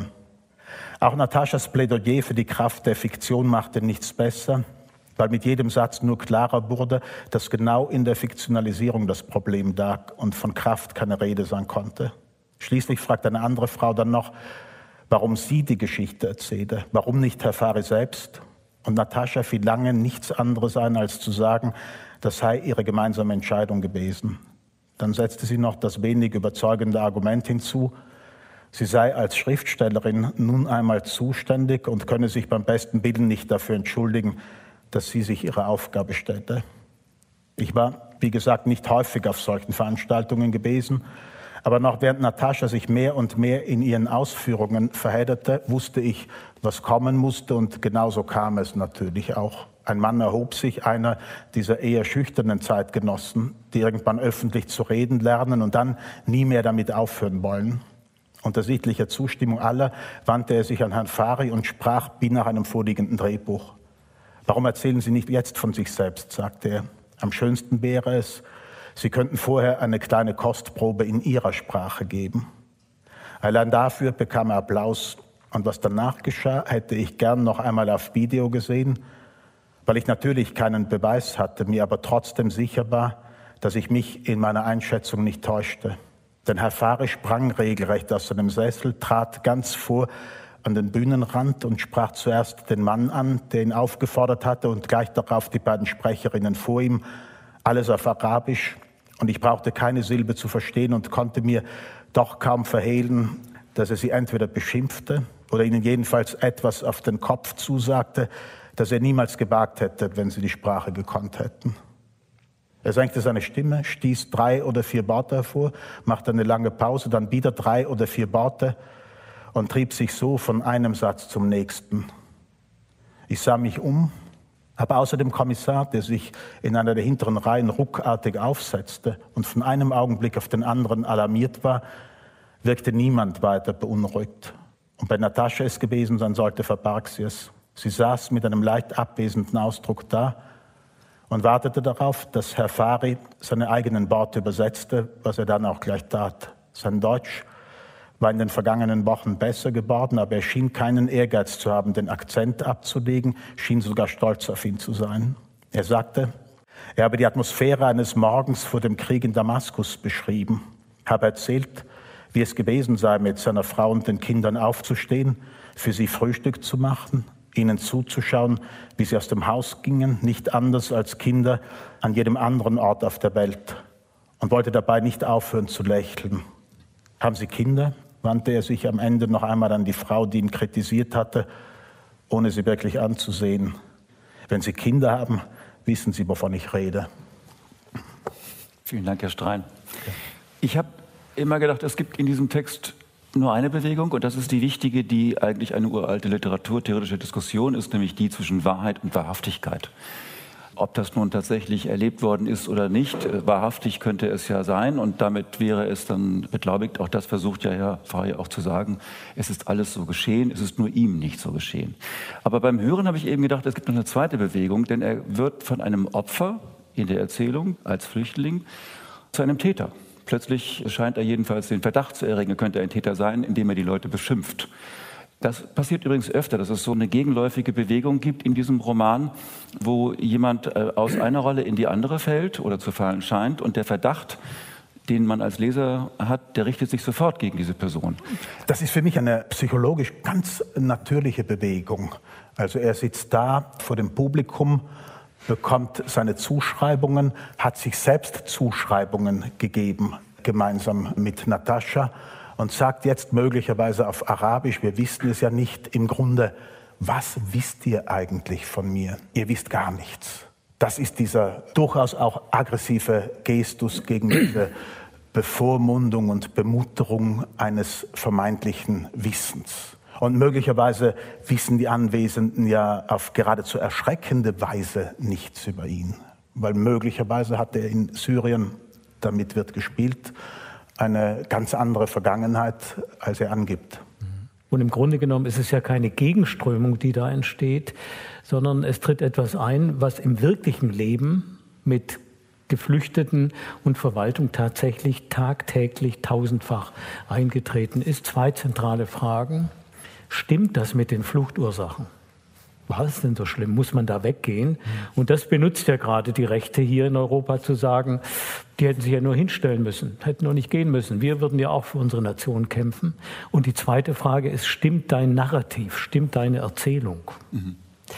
Auch Nataschas Plädoyer für die Kraft der Fiktion machte nichts besser, weil mit jedem Satz nur klarer wurde, dass genau in der Fiktionalisierung das Problem lag und von Kraft keine Rede sein konnte. Schließlich fragte eine andere Frau dann noch, warum sie die Geschichte erzählte, warum nicht Herr Fari selbst? Und Natascha fiel lange nichts anderes ein, als zu sagen, das sei ihre gemeinsame Entscheidung gewesen. Dann setzte sie noch das wenig überzeugende Argument hinzu, sie sei als Schriftstellerin nun einmal zuständig und könne sich beim besten Willen nicht dafür entschuldigen, dass sie sich ihre Aufgabe stellte. Ich war, wie gesagt, nicht häufig auf solchen Veranstaltungen gewesen, aber noch während Natascha sich mehr und mehr in ihren Ausführungen verhedderte, wusste ich, was kommen musste und genauso kam es natürlich auch. Ein Mann erhob sich, einer dieser eher schüchternen Zeitgenossen, die irgendwann öffentlich zu reden lernen und dann nie mehr damit aufhören wollen. Unter sichtlicher Zustimmung aller wandte er sich an Herrn Fari und sprach wie nach einem vorliegenden Drehbuch. Warum erzählen Sie nicht jetzt von sich selbst, sagte er. Am schönsten wäre es, Sie könnten vorher eine kleine Kostprobe in Ihrer Sprache geben. Allein dafür bekam er Applaus. Und was danach geschah, hätte ich gern noch einmal auf Video gesehen, weil ich natürlich keinen Beweis hatte, mir aber trotzdem sicher war, dass ich mich in meiner Einschätzung nicht täuschte. Denn Herr Fari sprang regelrecht aus seinem Sessel, trat ganz vor an den Bühnenrand und sprach zuerst den Mann an, der ihn aufgefordert hatte, und gleich darauf die beiden Sprecherinnen vor ihm, alles auf Arabisch. Und ich brauchte keine Silbe zu verstehen und konnte mir doch kaum verhehlen, dass er sie entweder beschimpfte oder ihnen jedenfalls etwas auf den Kopf zusagte, das er niemals gewagt hätte, wenn sie die Sprache gekonnt hätten. Er senkte seine Stimme, stieß drei oder vier Worte hervor, machte eine lange Pause, dann wieder drei oder vier Worte und trieb sich so von einem Satz zum nächsten. Ich sah mich um Aber außer dem Kommissar, der sich in einer der hinteren Reihen ruckartig aufsetzte und von einem Augenblick auf den anderen alarmiert war, wirkte niemand weiter beunruhigt. Und bei Natascha es gewesen sein sollte, verbarg sie es. Sie saß mit einem leicht abwesenden Ausdruck da und wartete darauf, dass Herr Fari seine eigenen Worte übersetzte, was er dann auch gleich tat. Sein Deutsch war in den vergangenen Wochen besser geworden, aber er schien keinen Ehrgeiz zu haben, den Akzent abzulegen, schien sogar stolz auf ihn zu sein. Er sagte, er habe die Atmosphäre eines Morgens vor dem Krieg in Damaskus beschrieben, habe erzählt, wie es gewesen sei, mit seiner Frau und den Kindern aufzustehen, für sie Frühstück zu machen, ihnen zuzuschauen, wie sie aus dem Haus gingen, nicht anders als Kinder an jedem anderen Ort auf der Welt, und wollte dabei nicht aufhören zu lächeln. Haben Sie Kinder? Wandte er sich am Ende noch einmal an die Frau, die ihn kritisiert hatte, ohne sie wirklich anzusehen. Wenn Sie Kinder haben, wissen Sie, wovon ich rede. Vielen Dank, Herr Strein. Ich habe immer gedacht, es gibt in diesem Text nur eine Bewegung, und das ist die wichtige, die eigentlich eine uralte literaturtheoretische Diskussion ist, nämlich die zwischen Wahrheit und Wahrhaftigkeit. Ob das nun tatsächlich erlebt worden ist oder nicht, wahrhaftig könnte es ja sein, und damit wäre es dann beglaubigt. Auch das versucht ja Herr Fari auch zu sagen. Es ist alles so geschehen, es ist nur ihm nicht so geschehen. Aber beim Hören habe ich eben gedacht, es gibt noch eine zweite Bewegung, denn er wird von einem Opfer in der Erzählung als Flüchtling zu einem Täter. Plötzlich scheint er jedenfalls den Verdacht zu erregen, er könnte ein Täter sein, indem er die Leute beschimpft. Das passiert übrigens öfter, dass es so eine gegenläufige Bewegung gibt in diesem Roman, wo jemand aus einer Rolle in die andere fällt oder zu fallen scheint, und der Verdacht, den man als Leser hat, der richtet sich sofort gegen diese Person. Das ist für mich eine psychologisch ganz natürliche Bewegung. Also er sitzt da vor dem Publikum, bekommt seine Zuschreibungen, hat sich selbst Zuschreibungen gegeben, gemeinsam mit Natascha, und sagt jetzt möglicherweise auf Arabisch, wir wissen es ja nicht, im Grunde, was wisst ihr eigentlich von mir? Ihr wisst gar nichts. Das ist dieser durchaus auch aggressive Gestus gegen diese Bevormundung und Bemutterung eines vermeintlichen Wissens. Und möglicherweise wissen die Anwesenden ja auf geradezu erschreckende Weise nichts über ihn. Weil möglicherweise hat er in Syrien, damit wird gespielt, eine ganz andere Vergangenheit, als er angibt. Und im Grunde genommen ist es ja keine Gegenströmung, die da entsteht, sondern es tritt etwas ein, was im wirklichen Leben mit Geflüchteten und Verwaltung tatsächlich tagtäglich tausendfach eingetreten ist. Zwei zentrale Fragen. Stimmt das mit den Fluchtursachen? War es denn so schlimm? Muss man da weggehen? Und das benutzt ja gerade die Rechte hier in Europa, zu sagen, die hätten sich ja nur hinstellen müssen, hätten nur nicht gehen müssen. Wir würden ja auch für unsere Nation kämpfen. Und die zweite Frage ist, stimmt dein Narrativ, stimmt deine Erzählung? Mhm.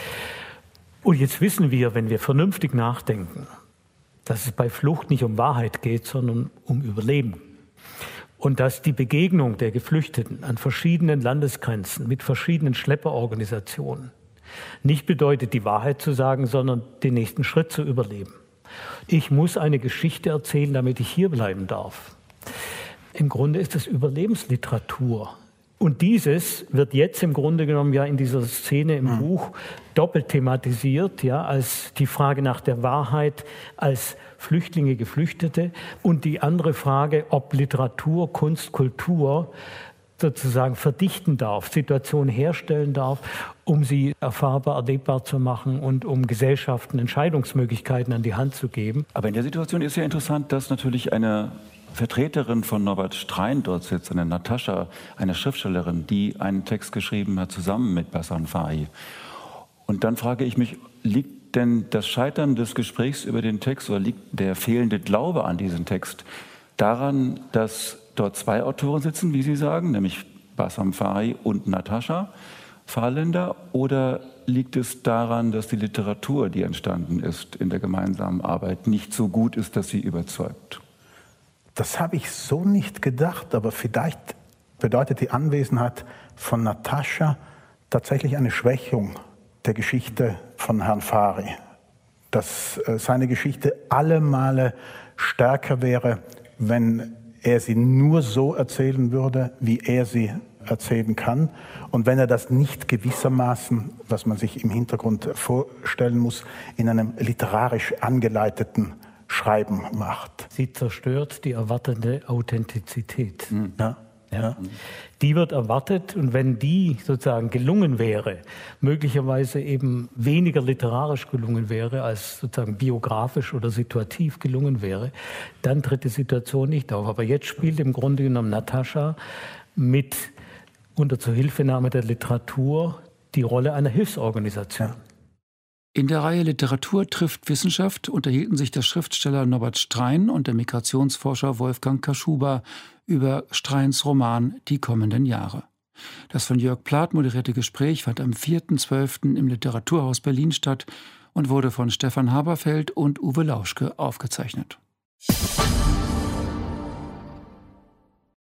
Und jetzt wissen wir, wenn wir vernünftig nachdenken, dass es bei Flucht nicht um Wahrheit geht, sondern um Überleben. Und dass die Begegnung der Geflüchteten an verschiedenen Landesgrenzen mit verschiedenen Schlepperorganisationen nicht bedeutet, die Wahrheit zu sagen, sondern den nächsten Schritt zu überleben. Ich muss eine Geschichte erzählen, damit ich hier bleiben darf. Im Grunde ist es Überlebensliteratur. Und dieses wird jetzt im Grunde genommen ja in dieser Szene im mhm. Buch doppelt thematisiert, ja, als die Frage nach der Wahrheit, als Flüchtlinge, Geflüchtete, und die andere Frage, ob Literatur, Kunst, Kultur sozusagen verdichten darf, Situationen herstellen darf, um sie erfahrbar, erlebbar zu machen und um Gesellschaften Entscheidungsmöglichkeiten an die Hand zu geben. Aber in der Situation ist ja interessant, dass natürlich eine Vertreterin von Norbert Strein dort sitzt, eine Natascha, eine Schriftstellerin, die einen Text geschrieben hat, zusammen mit Bassam Fahi. Und dann frage ich mich, liegt denn das Scheitern des Gesprächs über den Text oder liegt der fehlende Glaube an diesen Text daran, dass dort zwei Autoren sitzen, wie Sie sagen, nämlich Bassam Fahi und Natascha Fahrländer, oder liegt es daran, dass die Literatur, die entstanden ist in der gemeinsamen Arbeit, nicht so gut ist, dass sie überzeugt? Das habe ich so nicht gedacht, aber vielleicht bedeutet die Anwesenheit von Natascha tatsächlich eine Schwächung der Geschichte von Herrn Fari. Dass äh, seine Geschichte alle Male stärker wäre, wenn er sie nur so erzählen würde, wie er sie erzählen kann. Und wenn er das nicht gewissermaßen, was man sich im Hintergrund vorstellen muss, in einem literarisch angeleiteten Schreiben macht. Sie zerstört die erwartete Authentizität. Mhm. Ja. Ja. Die wird erwartet, und wenn die sozusagen gelungen wäre, möglicherweise eben weniger literarisch gelungen wäre, als sozusagen biografisch oder situativ gelungen wäre, dann tritt die Situation nicht auf. Aber jetzt spielt im Grunde genommen Natascha mit, unter Zuhilfenahme der Literatur, die Rolle einer Hilfsorganisation. Ja. In der Reihe Literatur trifft Wissenschaft unterhielten sich der Schriftsteller Norbert Strein und der Migrationsforscher Wolfgang Kaschuba über Streins Roman Die kommenden Jahre. Das von Jörg Plath moderierte Gespräch fand am vierten zwölften im Literaturhaus Berlin statt und wurde von Stefan Haberfeld und Uwe Lauschke aufgezeichnet.